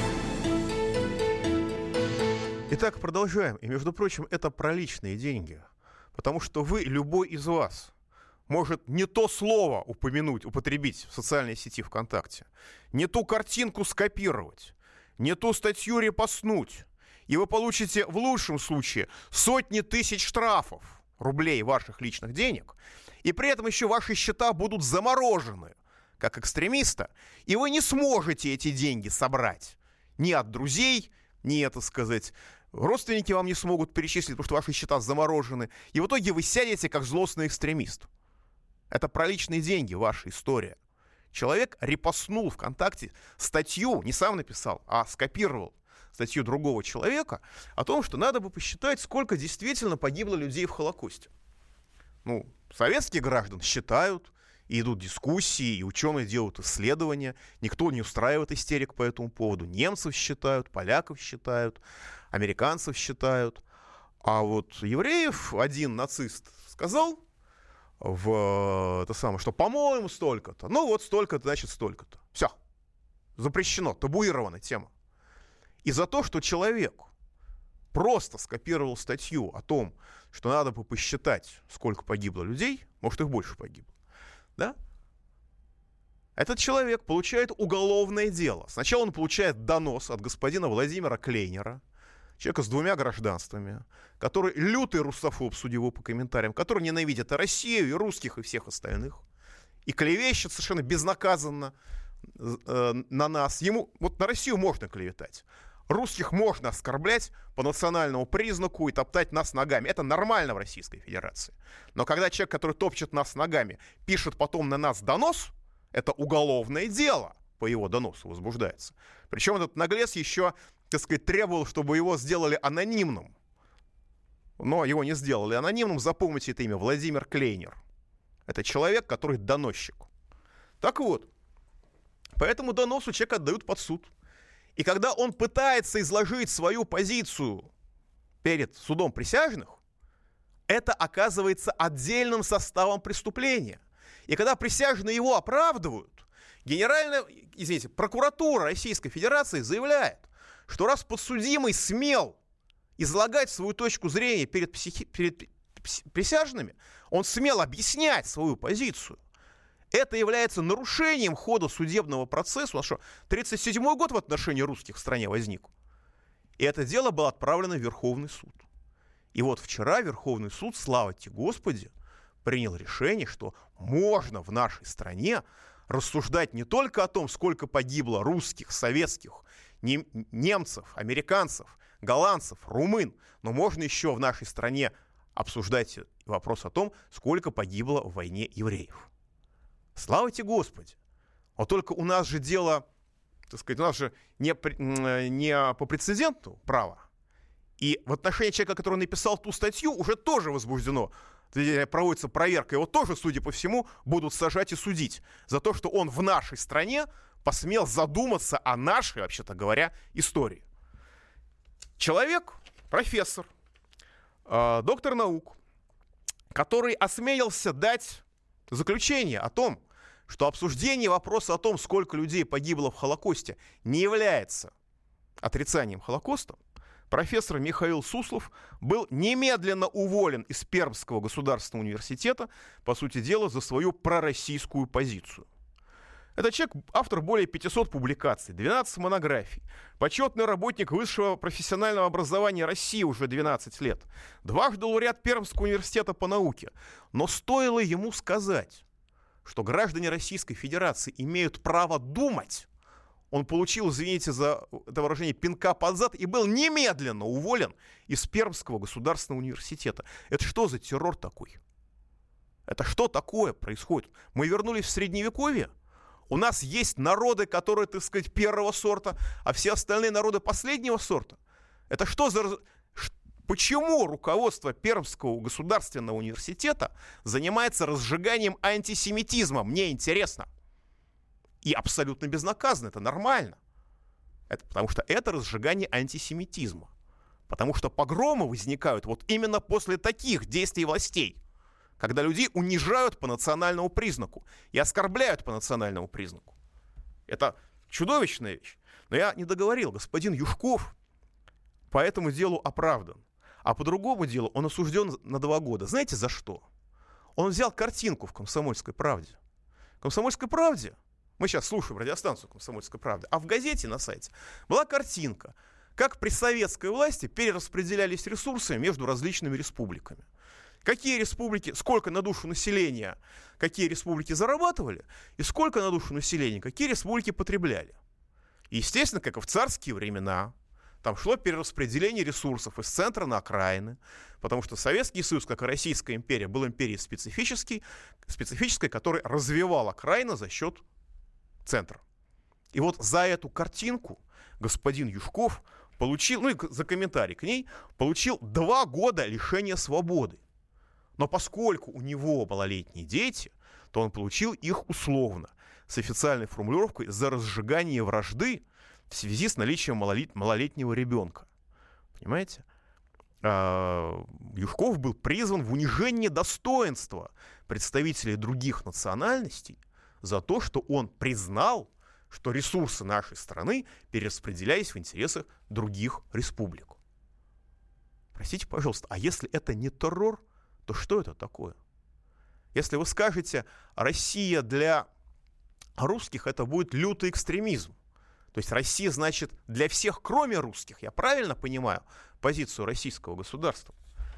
Итак, продолжаем. И, между прочим, это про личные деньги. Потому что вы, любой из вас, может не то слово упомянуть, употребить в социальной сети ВКонтакте, не ту картинку скопировать, не ту статью репостнуть, и вы получите в лучшем случае сотни тысяч штрафов, рублей ваших личных денег, и при этом еще ваши счета будут заморожены, как экстремиста, и вы не сможете эти деньги собрать ни от друзей, ни, так сказать, родственники вам не смогут перечислить, потому что ваши счета заморожены, и в итоге вы сядете как злостный экстремист. Это про личные деньги, ваша история. Человек репостнул ВКонтакте статью, не сам написал, а скопировал статью другого человека о том, что надо бы посчитать, сколько действительно погибло людей в Холокосте. Ну, советские граждан считают, и идут дискуссии, и ученые делают исследования. Никто не устраивает истерик по этому поводу. Немцев считают, поляков считают, американцев считают. А вот евреев один нацист сказал, в это самое, что, по-моему, столько-то. Ну вот столько-то, значит, столько-то. Все. Запрещено. Табуирована тема. И за то, что человек просто скопировал статью о том, что надо бы посчитать, сколько погибло людей, может, их больше погибло, да? Этот человек получает уголовное дело. Сначала он получает донос от господина Владимира Клейнера, человека с двумя гражданствами, который лютый русофоб, судя его по комментариям, который ненавидит и Россию, и русских, и всех остальных, и клевещет совершенно безнаказанно э, на нас. Ему, вот на Россию можно клеветать. Русских можно оскорблять по национальному признаку и топтать нас ногами. Это нормально в Российской Федерации. Но когда человек, который топчет нас ногами, пишет потом на нас донос, это уголовное дело по его доносу возбуждается. Причем этот наглец еще, так сказать, требовал, чтобы его сделали анонимным. Но его не сделали анонимным. Запомните это имя. Владимир Клейнер. Это человек, который доносчик. Так вот, по этому доносу человека отдают под суд. И когда он пытается изложить свою позицию перед судом присяжных, это оказывается отдельным составом преступления. И когда присяжные его оправдывают, генеральная, извините, прокуратура Российской Федерации заявляет, что раз подсудимый смел излагать свою точку зрения перед, психи, перед присяжными, он смел объяснять свою позицию. Это является нарушением хода судебного процесса. У нас что, тридцать седьмой год в отношении русских в стране возник. И это дело было отправлено в Верховный суд. И вот вчера Верховный суд, слава тебе Господи, принял решение, что можно в нашей стране рассуждать не только о том, сколько погибло русских, советских, немцев, американцев, голландцев, румын, но можно еще в нашей стране обсуждать вопрос о том, сколько погибло в войне евреев. Слава тебе Господи! Вот только у нас же дело, так сказать, у нас же не, не по прецеденту право. И в отношении человека, который написал ту статью, уже тоже возбуждено, проводится проверка. Его тоже, судя по всему, будут сажать и судить за то, что он в нашей стране посмел задуматься о нашей, вообще-то говоря, истории. Человек, профессор, э, доктор наук, который осмелился дать заключение о том, что обсуждение вопроса о том, сколько людей погибло в Холокосте, не является отрицанием Холокоста, профессор Михаил Суслов был немедленно уволен из Пермского государственного университета, по сути дела, за свою пророссийскую позицию. Этот человек автор более пятисот публикаций, двенадцать монографий, почетный работник высшего профессионального образования России уже двенадцать лет, дважды лауреат Пермского университета по науке. Но стоило ему сказать, что граждане Российской Федерации имеют право думать, Он получил, извините за это выражение, пинка под зад и был немедленно уволен из Пермского государственного университета. Это что за террор такой? Это что такое происходит? Мы вернулись в Средневековье? У нас есть народы, которые, так сказать, первого сорта, а все остальные народы последнего сорта? Это что за... Почему руководство Пермского государственного университета занимается разжиганием антисемитизма? Мне интересно. И абсолютно безнаказанно, это нормально. Это потому что это разжигание антисемитизма. Потому что погромы возникают вот именно после таких действий властей, когда людей унижают по национальному признаку и оскорбляют по национальному признаку. Это чудовищная вещь. Но я не договорил. Господин Юшков по этому делу оправдан. А по другому делу он осужден на два года. Знаете, за что? Он взял картинку в «Комсомольской правде». В «Комсомольской правде» мы сейчас слушаем радиостанцию «Комсомольская правда», а в газете на сайте была картинка, как при советской власти перераспределялись ресурсы между различными республиками. Какие республики, сколько на душу населения, какие республики зарабатывали, и сколько на душу населения, какие республики потребляли. И, естественно, как и в царские времена, там шло перераспределение ресурсов из центра на окраины, потому что Советский Союз, как и Российская империя, был империей специфической, специфической, которая развивала окраины за счет центра. И вот за эту картинку господин Юшков получил, ну и за комментарий к ней, получил два года лишения свободы. Но поскольку у него малолетние дети, то он получил их условно, с официальной формулировкой «за разжигание вражды» в связи с наличием малолет... малолетнего ребенка. Понимаете? А, Юшков был призван в унижение достоинства представителей других национальностей за то, что он признал, что ресурсы нашей страны перераспределялись в интересах других республик. Простите, пожалуйста, а если это не террор, то что это такое? Если вы скажете, Россия для русских, это будет лютый экстремизм. То есть Россия, значит, для всех, кроме русских. Я правильно понимаю позицию российского государства?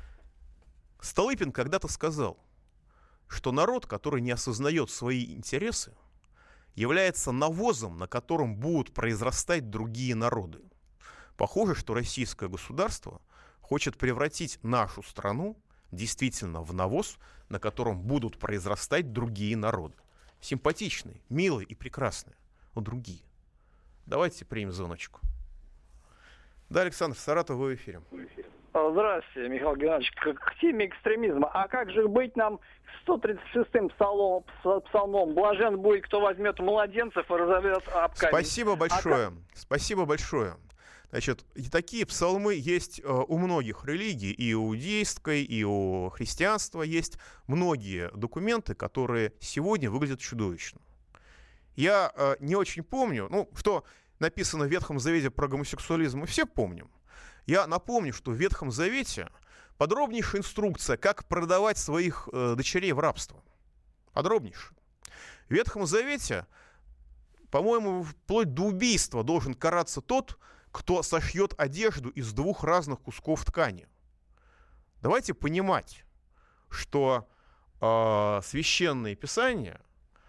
Столыпин когда-то сказал, что народ, который не осознает свои интересы, является навозом, на котором будут произрастать другие народы. Похоже, что российское государство хочет превратить нашу страну действительно в навоз, на котором будут произрастать другие народы. Симпатичные, милые и прекрасные, но другие. Давайте примем звоночку. Да, Александр, Саратов, вы в эфире. Здравствуйте, Михаил Геннадьевич. К теме экстремизма. А как же быть нам сто тридцать шестым псалом, псалмом? Блажен будет, кто возьмет младенцев и разовьет об камень. Спасибо большое. А как... Спасибо большое. Значит, и такие псалмы есть э, у многих религий, и у иудейской, и у христианства есть многие документы, которые сегодня выглядят чудовищно. Я э, не очень помню, ну, что написано в Ветхом Завете про гомосексуализм, мы все помним. Я напомню, что в Ветхом Завете подробнейшая инструкция, как продавать своих э, дочерей в рабство. Подробнейшая. В Ветхом Завете, по-моему, вплоть до убийства должен караться тот, кто сошьет одежду из двух разных кусков ткани. Давайте понимать, что э, священные писания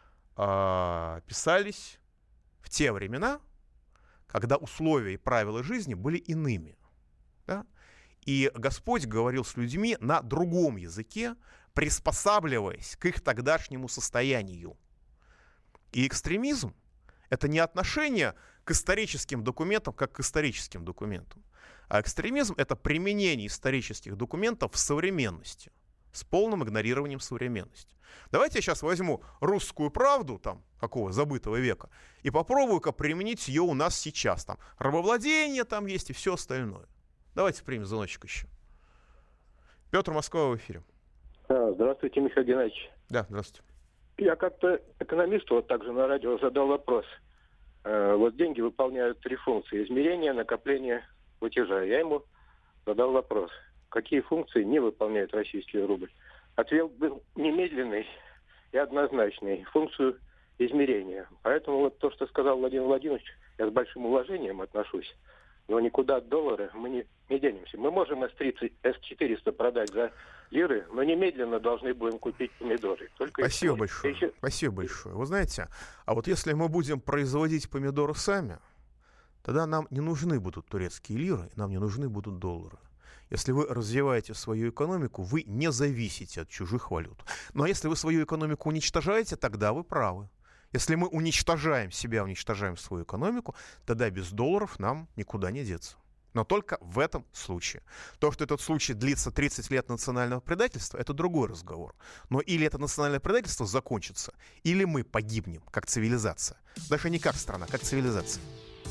э, писались в те времена, когда условия и правила жизни были иными. Да? И Господь говорил с людьми на другом языке, приспосабливаясь к их тогдашнему состоянию. И экстремизм — это не отношение к историческим документам, как к историческим документам. А экстремизм — это применение исторических документов в современности, с полным игнорированием современности. Давайте я сейчас возьму «Русскую правду», там, какого забытого века, и попробую-ка применить ее у нас сейчас. Там рабовладение там есть и все остальное. Давайте примем звоночек еще. Петр, Москва, в эфире. А, здравствуйте, Михаил Геннадьевич. Да, здравствуйте. Я как-то экономисту вот также на радио задал вопрос. Э, вот деньги выполняют три функции: измерения, накопления, платежа. Я ему задал вопрос, какие функции не выполняет российский рубль. Ответ был немедленный и однозначный: функцию измерения. Поэтому вот то, что сказал Владимир Владимирович, я с большим уважением отношусь. но никуда доллары мы не, не денемся. Мы можем эс тридцать, эс четыреста продать за лиры, но немедленно должны будем купить помидоры. Только Спасибо и... большое. Еще... Спасибо большое. Вы знаете, а вот если мы будем производить помидоры сами, тогда нам не нужны будут турецкие лиры, нам не нужны будут доллары. Если вы развиваете свою экономику, вы не зависите от чужих валют. Но если вы свою экономику уничтожаете, тогда вы правы. Если мы уничтожаем себя, уничтожаем свою экономику, тогда без долларов нам никуда не деться. Но только в этом случае. То, что этот случай длится тридцать лет национального предательства, это другой разговор. Но или это национальное предательство закончится, или мы погибнем как цивилизация. Даже не как страна, как цивилизация.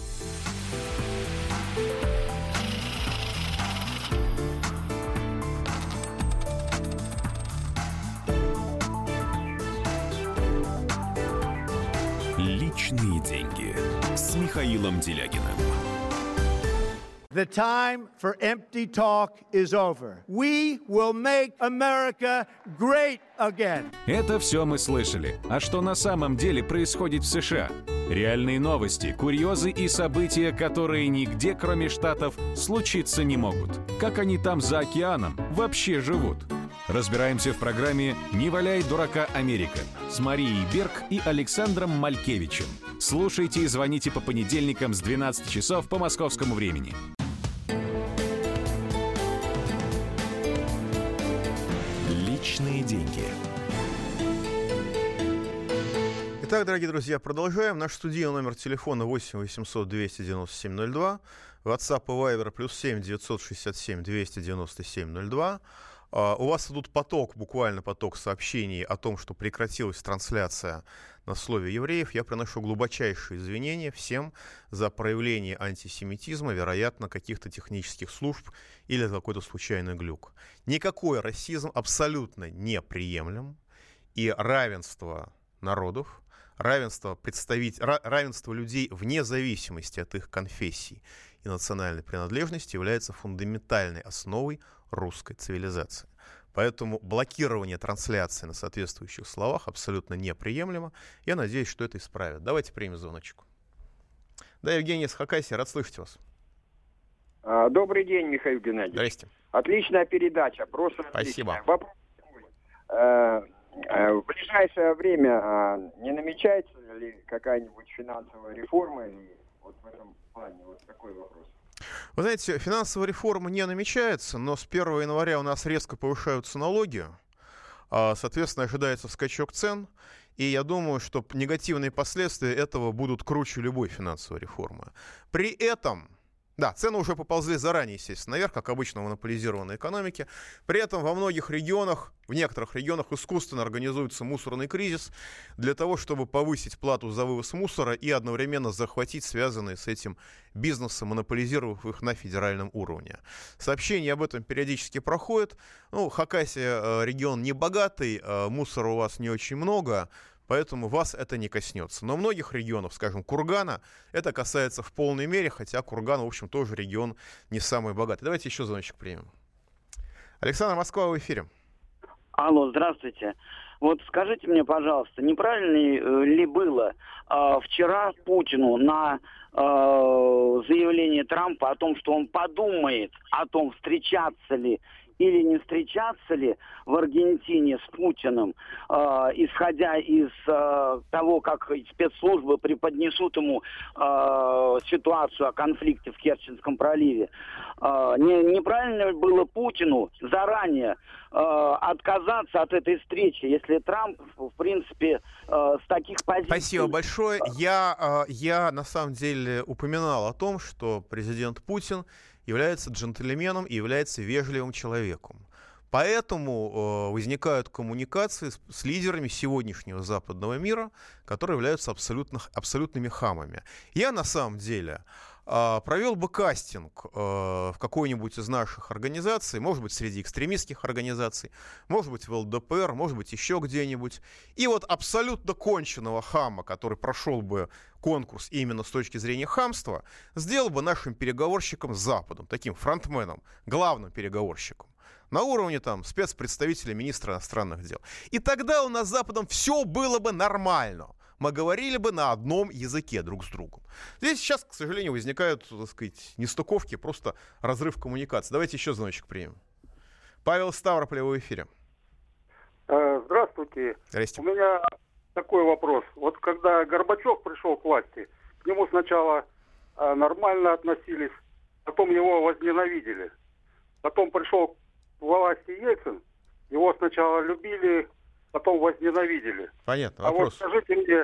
Личные деньги с Михаилом Делягиным. The time for empty talk is over. We will make America great again. Это все мы слышали. А что на самом деле происходит в США? Реальные новости, курьезы и события, которые нигде, кроме Штатов, случиться не могут. Как они там за океаном вообще живут? Разбираемся в программе «Не валяй дурака, Америка» с Марией Берг и Александром Малькевичем. Слушайте и звоните по понедельникам с двенадцати часов по московскому времени. Личные деньги. Итак, дорогие друзья, продолжаем. Наш студийный номер телефона восемь восемьсот двести девяносто семь ноль два. WhatsApp и Viber плюс семь девятьсот шестьдесят семь двести девяносто семь ноль два. Uh, у вас тут поток, буквально поток сообщений о том, что прекратилась трансляция на слове евреев. Я приношу глубочайшие извинения всем за проявление антисемитизма, вероятно, каких-то технических служб или какой-то случайный глюк. Никакой расизм абсолютно неприемлем, и равенство народов, равенство, представить, равенство людей вне зависимости от их конфессий и национальной принадлежности является фундаментальной основой русской цивилизации. Поэтому блокирование трансляции на соответствующих словах абсолютно неприемлемо. Я надеюсь, что это исправят. Давайте примем звоночку. Да, Евгений из Хакасии, рад слышать вас. Добрый день, Михаил Геннадьевич. Здрасте. Отличная передача, просто Спасибо. Отличная. Вопрос такой. В ближайшее время не намечается ли какая-нибудь финансовая реформа? И вот в этом плане вот такой вопрос. Вы знаете, финансовая реформа не намечается, но с первого января у нас резко повышаются налоги, соответственно, ожидается скачок цен, и я думаю, что негативные последствия этого будут круче любой финансовой реформы. При этом, да, цены уже поползли заранее, естественно, наверх, как обычно в монополизированной экономике. При этом во многих регионах, в некоторых регионах искусственно организуется мусорный кризис для того, чтобы повысить плату за вывоз мусора и одновременно захватить связанные с этим бизнесы, монополизировав их на федеральном уровне. Сообщения об этом периодически проходят. Ну, Хакасия регион небогатый, мусора у вас не очень много, поэтому вас это не коснется. Но многих регионов, скажем, Кургана, это касается в полной мере, хотя Курган, в общем, тоже регион не самый богатый. Давайте еще звоночек примем. Александр, Москва, в эфире. Алло, здравствуйте. Вот скажите мне, пожалуйста, неправильно ли было э, вчера Путину на э, заявление Трампа о том, что он подумает о том, встречаться ли или не встречаться ли в Аргентине с Путиным, э, исходя из э, того, как спецслужбы преподнесут ему э, ситуацию о конфликте в Керченском проливе. Э, не, неправильно было Путину заранее э, отказаться от этой встречи, если Трамп, в принципе, э, с таких позиций... Спасибо большое. Я, э, я, на самом деле, упоминал о том, что президент Путин является джентльменом и является вежливым человеком. Поэтому э, возникают коммуникации с, с лидерами сегодняшнего западного мира, которые являются абсолютно, абсолютными хамами. Я на самом деле э, провел бы кастинг э, в какой-нибудь из наших организаций, может быть, среди экстремистских организаций, может быть, в эл дэ пэ эр, может быть, еще где-нибудь. И вот абсолютно конченого хама, который прошел бы конкурс именно с точки зрения хамства, сделал бы нашим переговорщиком с Западом, таким фронтменом, главным переговорщиком, на уровне там спецпредставителя министра иностранных дел. И тогда у нас с Западом все было бы нормально. мы говорили бы на одном языке друг с другом. Здесь сейчас, к сожалению, возникают, так сказать, нестыковки, просто разрыв коммуникации. Давайте еще звоночек примем. Павел Ставрополь в эфире. Здравствуйте. Здрасте. У меня такой вопрос. Вот когда Горбачев пришел к власти, к нему сначала э, нормально относились, потом его возненавидели. Потом пришел к власти Ельцин, его сначала любили, потом возненавидели. Понятно, а вопрос. вот скажите мне,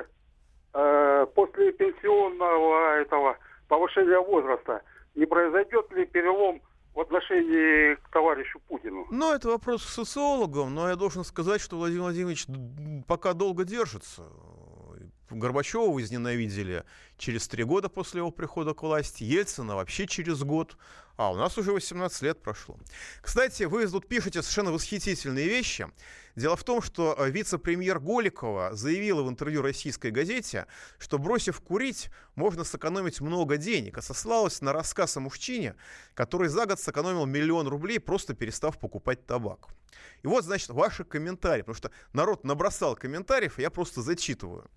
э, после пенсионного этого повышения возраста не произойдет ли перелом в отношении к товарищу Путину? Ну, это вопрос к социологам, но я должен сказать, что Владимир Владимирович пока долго держится. Горбачева возненавидели через три года после его прихода к власти, Ельцина вообще через год, а у нас уже восемнадцать лет прошло. Кстати, вы тут пишете совершенно восхитительные вещи. Дело в том, что вице-премьер Голикова заявила в интервью российской газете, что, бросив курить, можно сэкономить много денег, а сослалась на рассказ о мужчине, который за год сэкономил миллион рублей, просто перестав покупать табак. И вот, значит, ваши комментарии, потому что народ набросал комментариев, и я просто зачитываю.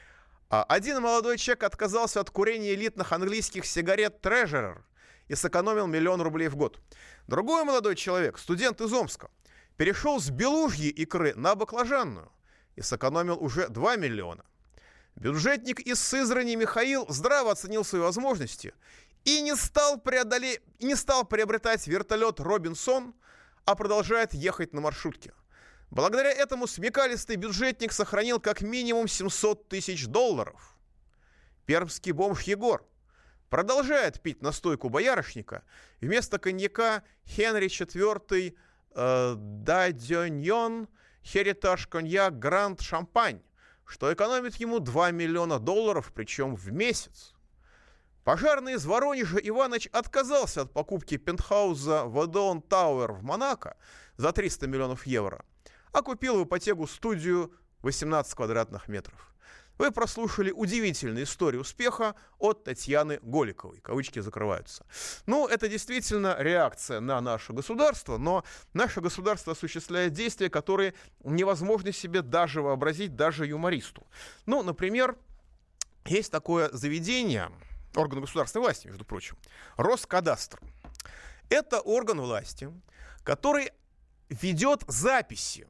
Один молодой человек отказался от курения элитных английских сигарет Treasurer и сэкономил миллион рублей в год. Другой молодой человек, студент из Омска, перешел с белужьей икры на баклажанную и сэкономил уже два миллиона. Бюджетник из Сызрани Михаил здраво оценил свои возможности и не стал, преодоле... и не стал приобретать вертолет «Робинсон», а продолжает ехать на маршрутке. Благодаря этому смекалистый бюджетник сохранил как минимум семьсот тысяч долларов. Пермский бомж Егор продолжает пить настойку боярышника вместо коньяка Хенри четвёртый э, Даденьон Херитаж коньяк Гранд Шампань, что экономит ему два миллиона долларов, причем в месяц. Пожарный из Воронежа Иваныч отказался от покупки пентхауза Водон Тауэр в Монако за триста миллионов евро, а купил в ипотеку студию восемнадцать квадратных метров. Вы прослушали удивительную историю успеха от Татьяны Голиковой. Кавычки закрываются. Ну, это действительно реакция на наше государство, но наше государство осуществляет действия, которые невозможно себе даже вообразить, даже юмористу. Ну, например, есть такое заведение, орган государственной власти, между прочим, Роскадастр. Это орган власти, который ведет записи,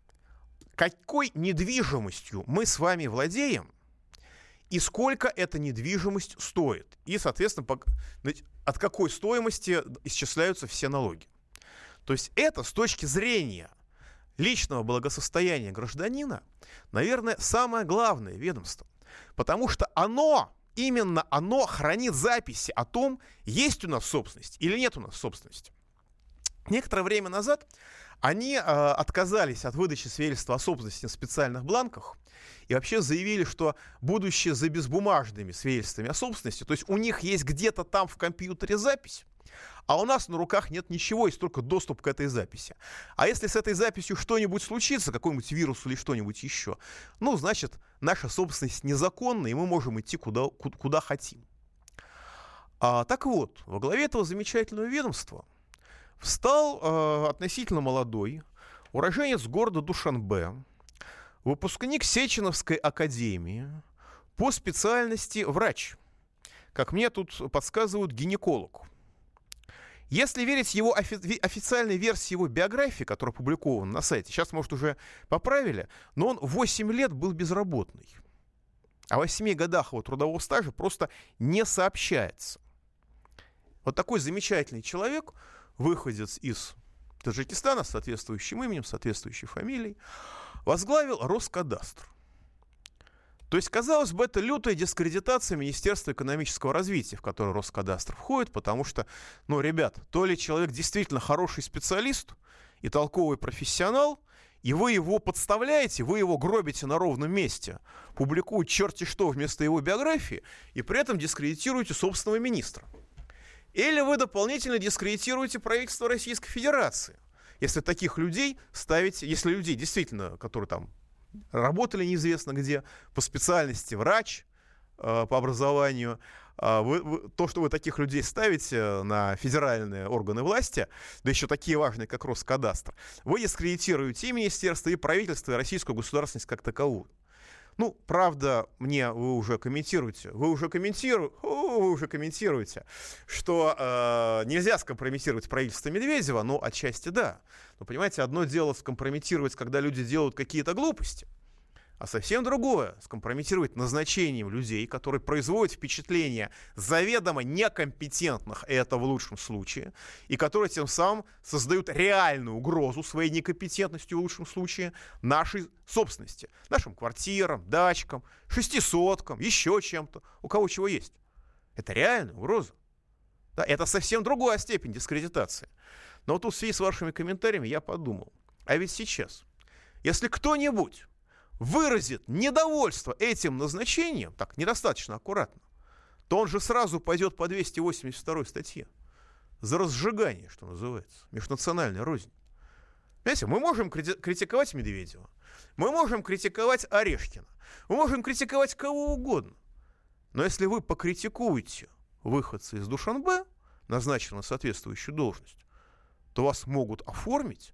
какой недвижимостью мы с вами владеем и сколько эта недвижимость стоит. И, соответственно, от какой стоимости исчисляются все налоги. То есть это с точки зрения личного благосостояния гражданина, наверное, самое главное ведомство. Потому что оно, именно оно хранит записи о том, есть у нас собственность или нет у нас собственности. Некоторое время назад они э, отказались от выдачи свидетельства о собственности на специальных бланках и вообще заявили, что будучи за безбумажными свидетельствами о собственности, то есть у них есть где-то там в компьютере запись, а у нас на руках нет ничего, есть только доступ к этой записи. А если с этой записью что-нибудь случится, какой-нибудь вирус или что-нибудь еще, ну, значит, наша собственность незаконна, и мы можем идти куда, куда, куда хотим. А, так вот, во главе этого замечательного ведомства встал э, относительно молодой, уроженец города Душанбе, выпускник Сеченовской академии, по специальности врач. Как мне тут подсказывают, гинеколог. Если верить его офи- официальной версии его биографии, которая опубликована на сайте, сейчас, может, уже поправили, но он восемь лет был безработный. О восьми годах его трудового стажа просто не сообщается. Вот такой замечательный человек, выходец из Таджикистана с соответствующим именем, соответствующей фамилией, возглавил Роскадастр. То есть, казалось бы, это лютая дискредитация Министерства экономического развития, в которое Роскадастр входит, потому что, ну, ребят, то ли человек действительно хороший специалист и толковый профессионал, и вы его подставляете, вы его гробите на ровном месте, публикуете черти что вместо его биографии, и при этом дискредитируете собственного министра. Или вы дополнительно дискредитируете правительство Российской Федерации, если таких людей ставите, если людей действительно, которые там работали неизвестно где, по специальности врач, э, по образованию, э, вы, вы, то, что вы таких людей ставите на федеральные органы власти, да еще такие важные, как Роскадастр, вы дискредитируете и министерство, и правительство, и российскую государственность как таковую. Ну, правда, мне вы уже комментируете, вы уже комментируете, вы уже комментируете, что э, нельзя скомпрометировать правительство Медведева, но отчасти да. Но, понимаете, одно дело скомпрометировать, когда люди делают какие-то глупости, а совсем другое — скомпрометировать назначением людей, которые производят впечатление заведомо некомпетентных, это в лучшем случае, и которые тем самым создают реальную угрозу своей некомпетентностью в лучшем случае нашей собственности, нашим квартирам, дачкам, шестисоткам, еще чем-то, у кого чего есть. Это реальная угроза. Да, это совсем другая степень дискредитации. Но вот тут в связи с вашими комментариями я подумал, а ведь сейчас, если кто-нибудь выразит недовольство этим назначением, так, недостаточно аккуратно, то он же сразу пойдет по двести восемьдесят второй статье за разжигание, что называется, межнациональной розни. Понимаете, мы можем критиковать Медведева, мы можем критиковать Орешкина, мы можем критиковать кого угодно, но если вы покритикуете выходца из Душанбе, назначенного на соответствующую должность, то вас могут оформить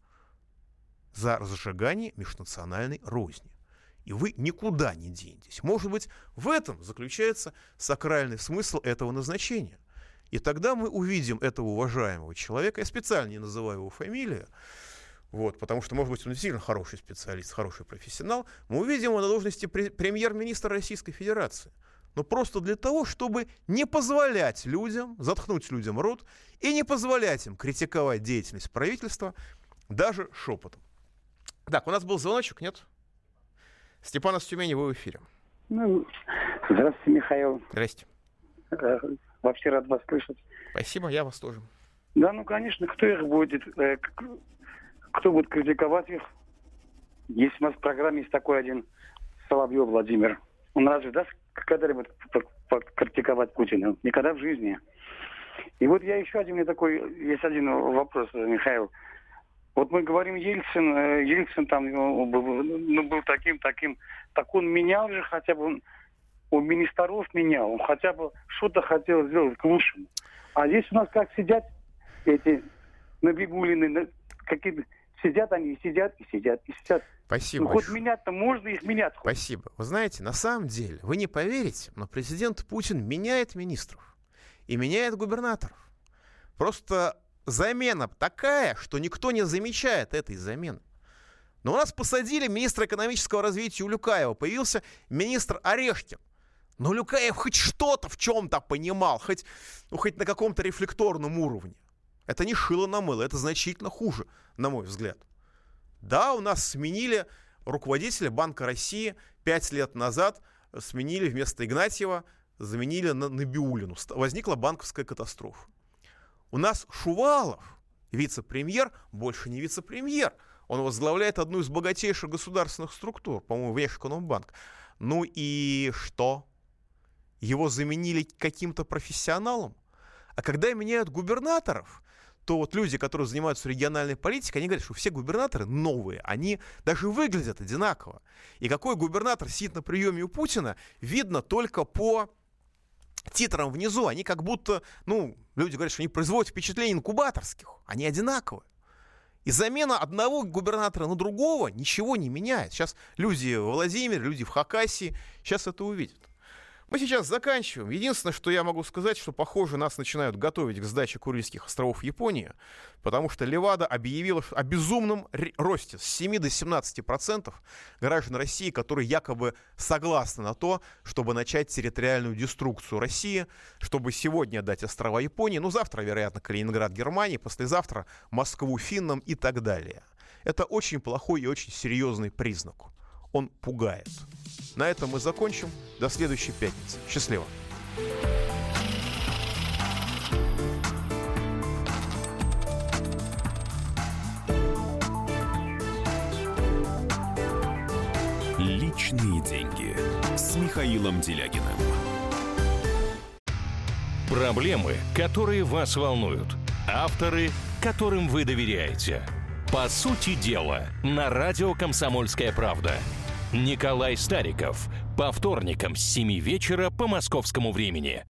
за разжигание межнациональной розни. И вы никуда не денетесь. Может быть, в этом заключается сакральный смысл этого назначения. И тогда мы увидим этого уважаемого человека, я специально не называю его фамилию, вот, потому что, может быть, он действительно хороший специалист, хороший профессионал, мы увидим его на должности премьер-министра Российской Федерации. Но просто для того, чтобы не позволять людям, заткнуть людям рот и не позволять им критиковать деятельность правительства даже шепотом. Так, у нас был звоночек, нет? Степан из Тюмени, вы в эфире. Ну, здравствуйте, Михаил. Здрасте. Э, вообще рад вас слышать. Спасибо, я вас тоже. Да, ну, конечно, кто их будет, э, кто будет критиковать их? Есть у нас в программе есть такой один Соловьев Владимир. Он разве даст когда-нибудь критиковать Путина? Никогда в жизни. И вот я еще один, у меня такой, есть один вопрос, Михаил. Вот мы говорим, Ельцин, Ельцин там ну, был таким, таким, так он менял же хотя бы, он, он министров менял, он хотя бы что-то хотел сделать к лучшему. А здесь у нас как сидят эти набегулины, на, какие-то, сидят они и сидят, и сидят, и сидят. Спасибо. Ну, хоть менять-то можно, их менять. Хоть. Спасибо. Вы знаете, на самом деле, вы не поверите, но президент Путин меняет министров и меняет губернаторов. Просто замена такая, что никто не замечает этой замены. Но у нас посадили министра экономического развития Улюкаева, появился министр Орешкин. Но Улюкаев хоть что-то в чем-то понимал, хоть, ну, хоть на каком-то рефлекторном уровне. Это не шило на мыло, это значительно хуже, на мой взгляд. Да, у нас сменили руководителя Банка России пять лет назад, сменили вместо Игнатьева, заменили на Набиуллину. Возникла банковская катастрофа. У нас Шувалов, вице-премьер, больше не вице-премьер. Он возглавляет одну из богатейших государственных структур, по-моему, Внешэкономбанк. Ну и что? Его заменили каким-то профессионалом? А когда меняют губернаторов, то вот люди, которые занимаются региональной политикой, они говорят, что все губернаторы новые, они даже выглядят одинаково. И какой губернатор сидит на приеме у Путина, видно только по титрам внизу. Они как будто, ну, люди говорят, что они производят впечатление инкубаторских. Они одинаковые. И замена одного губернатора на другого ничего не меняет. Сейчас люди в Владимире, люди в Хакасии сейчас это увидят. Мы сейчас заканчиваем. Единственное, что я могу сказать, что, похоже, нас начинают готовить к сдаче Курильских островов Японии, потому что Левада объявила о безумном росте с семи до семнадцати процентов граждан России, которые якобы согласны на то, чтобы начать территориальную деструкцию России, чтобы сегодня отдать острова Японии, ну, завтра, вероятно, Калининград Германии, послезавтра Москву финнам и так далее. Это очень плохой и очень серьезный признак. Он пугает. На этом мы закончим. До следующей пятницы. Счастливо. Личные деньги с Михаилом Делягиным. Проблемы, которые вас волнуют. Авторы, которым вы доверяете. По сути дела, на радио «Комсомольская правда». Николай Стариков. По вторникам с семи вечера по московскому времени.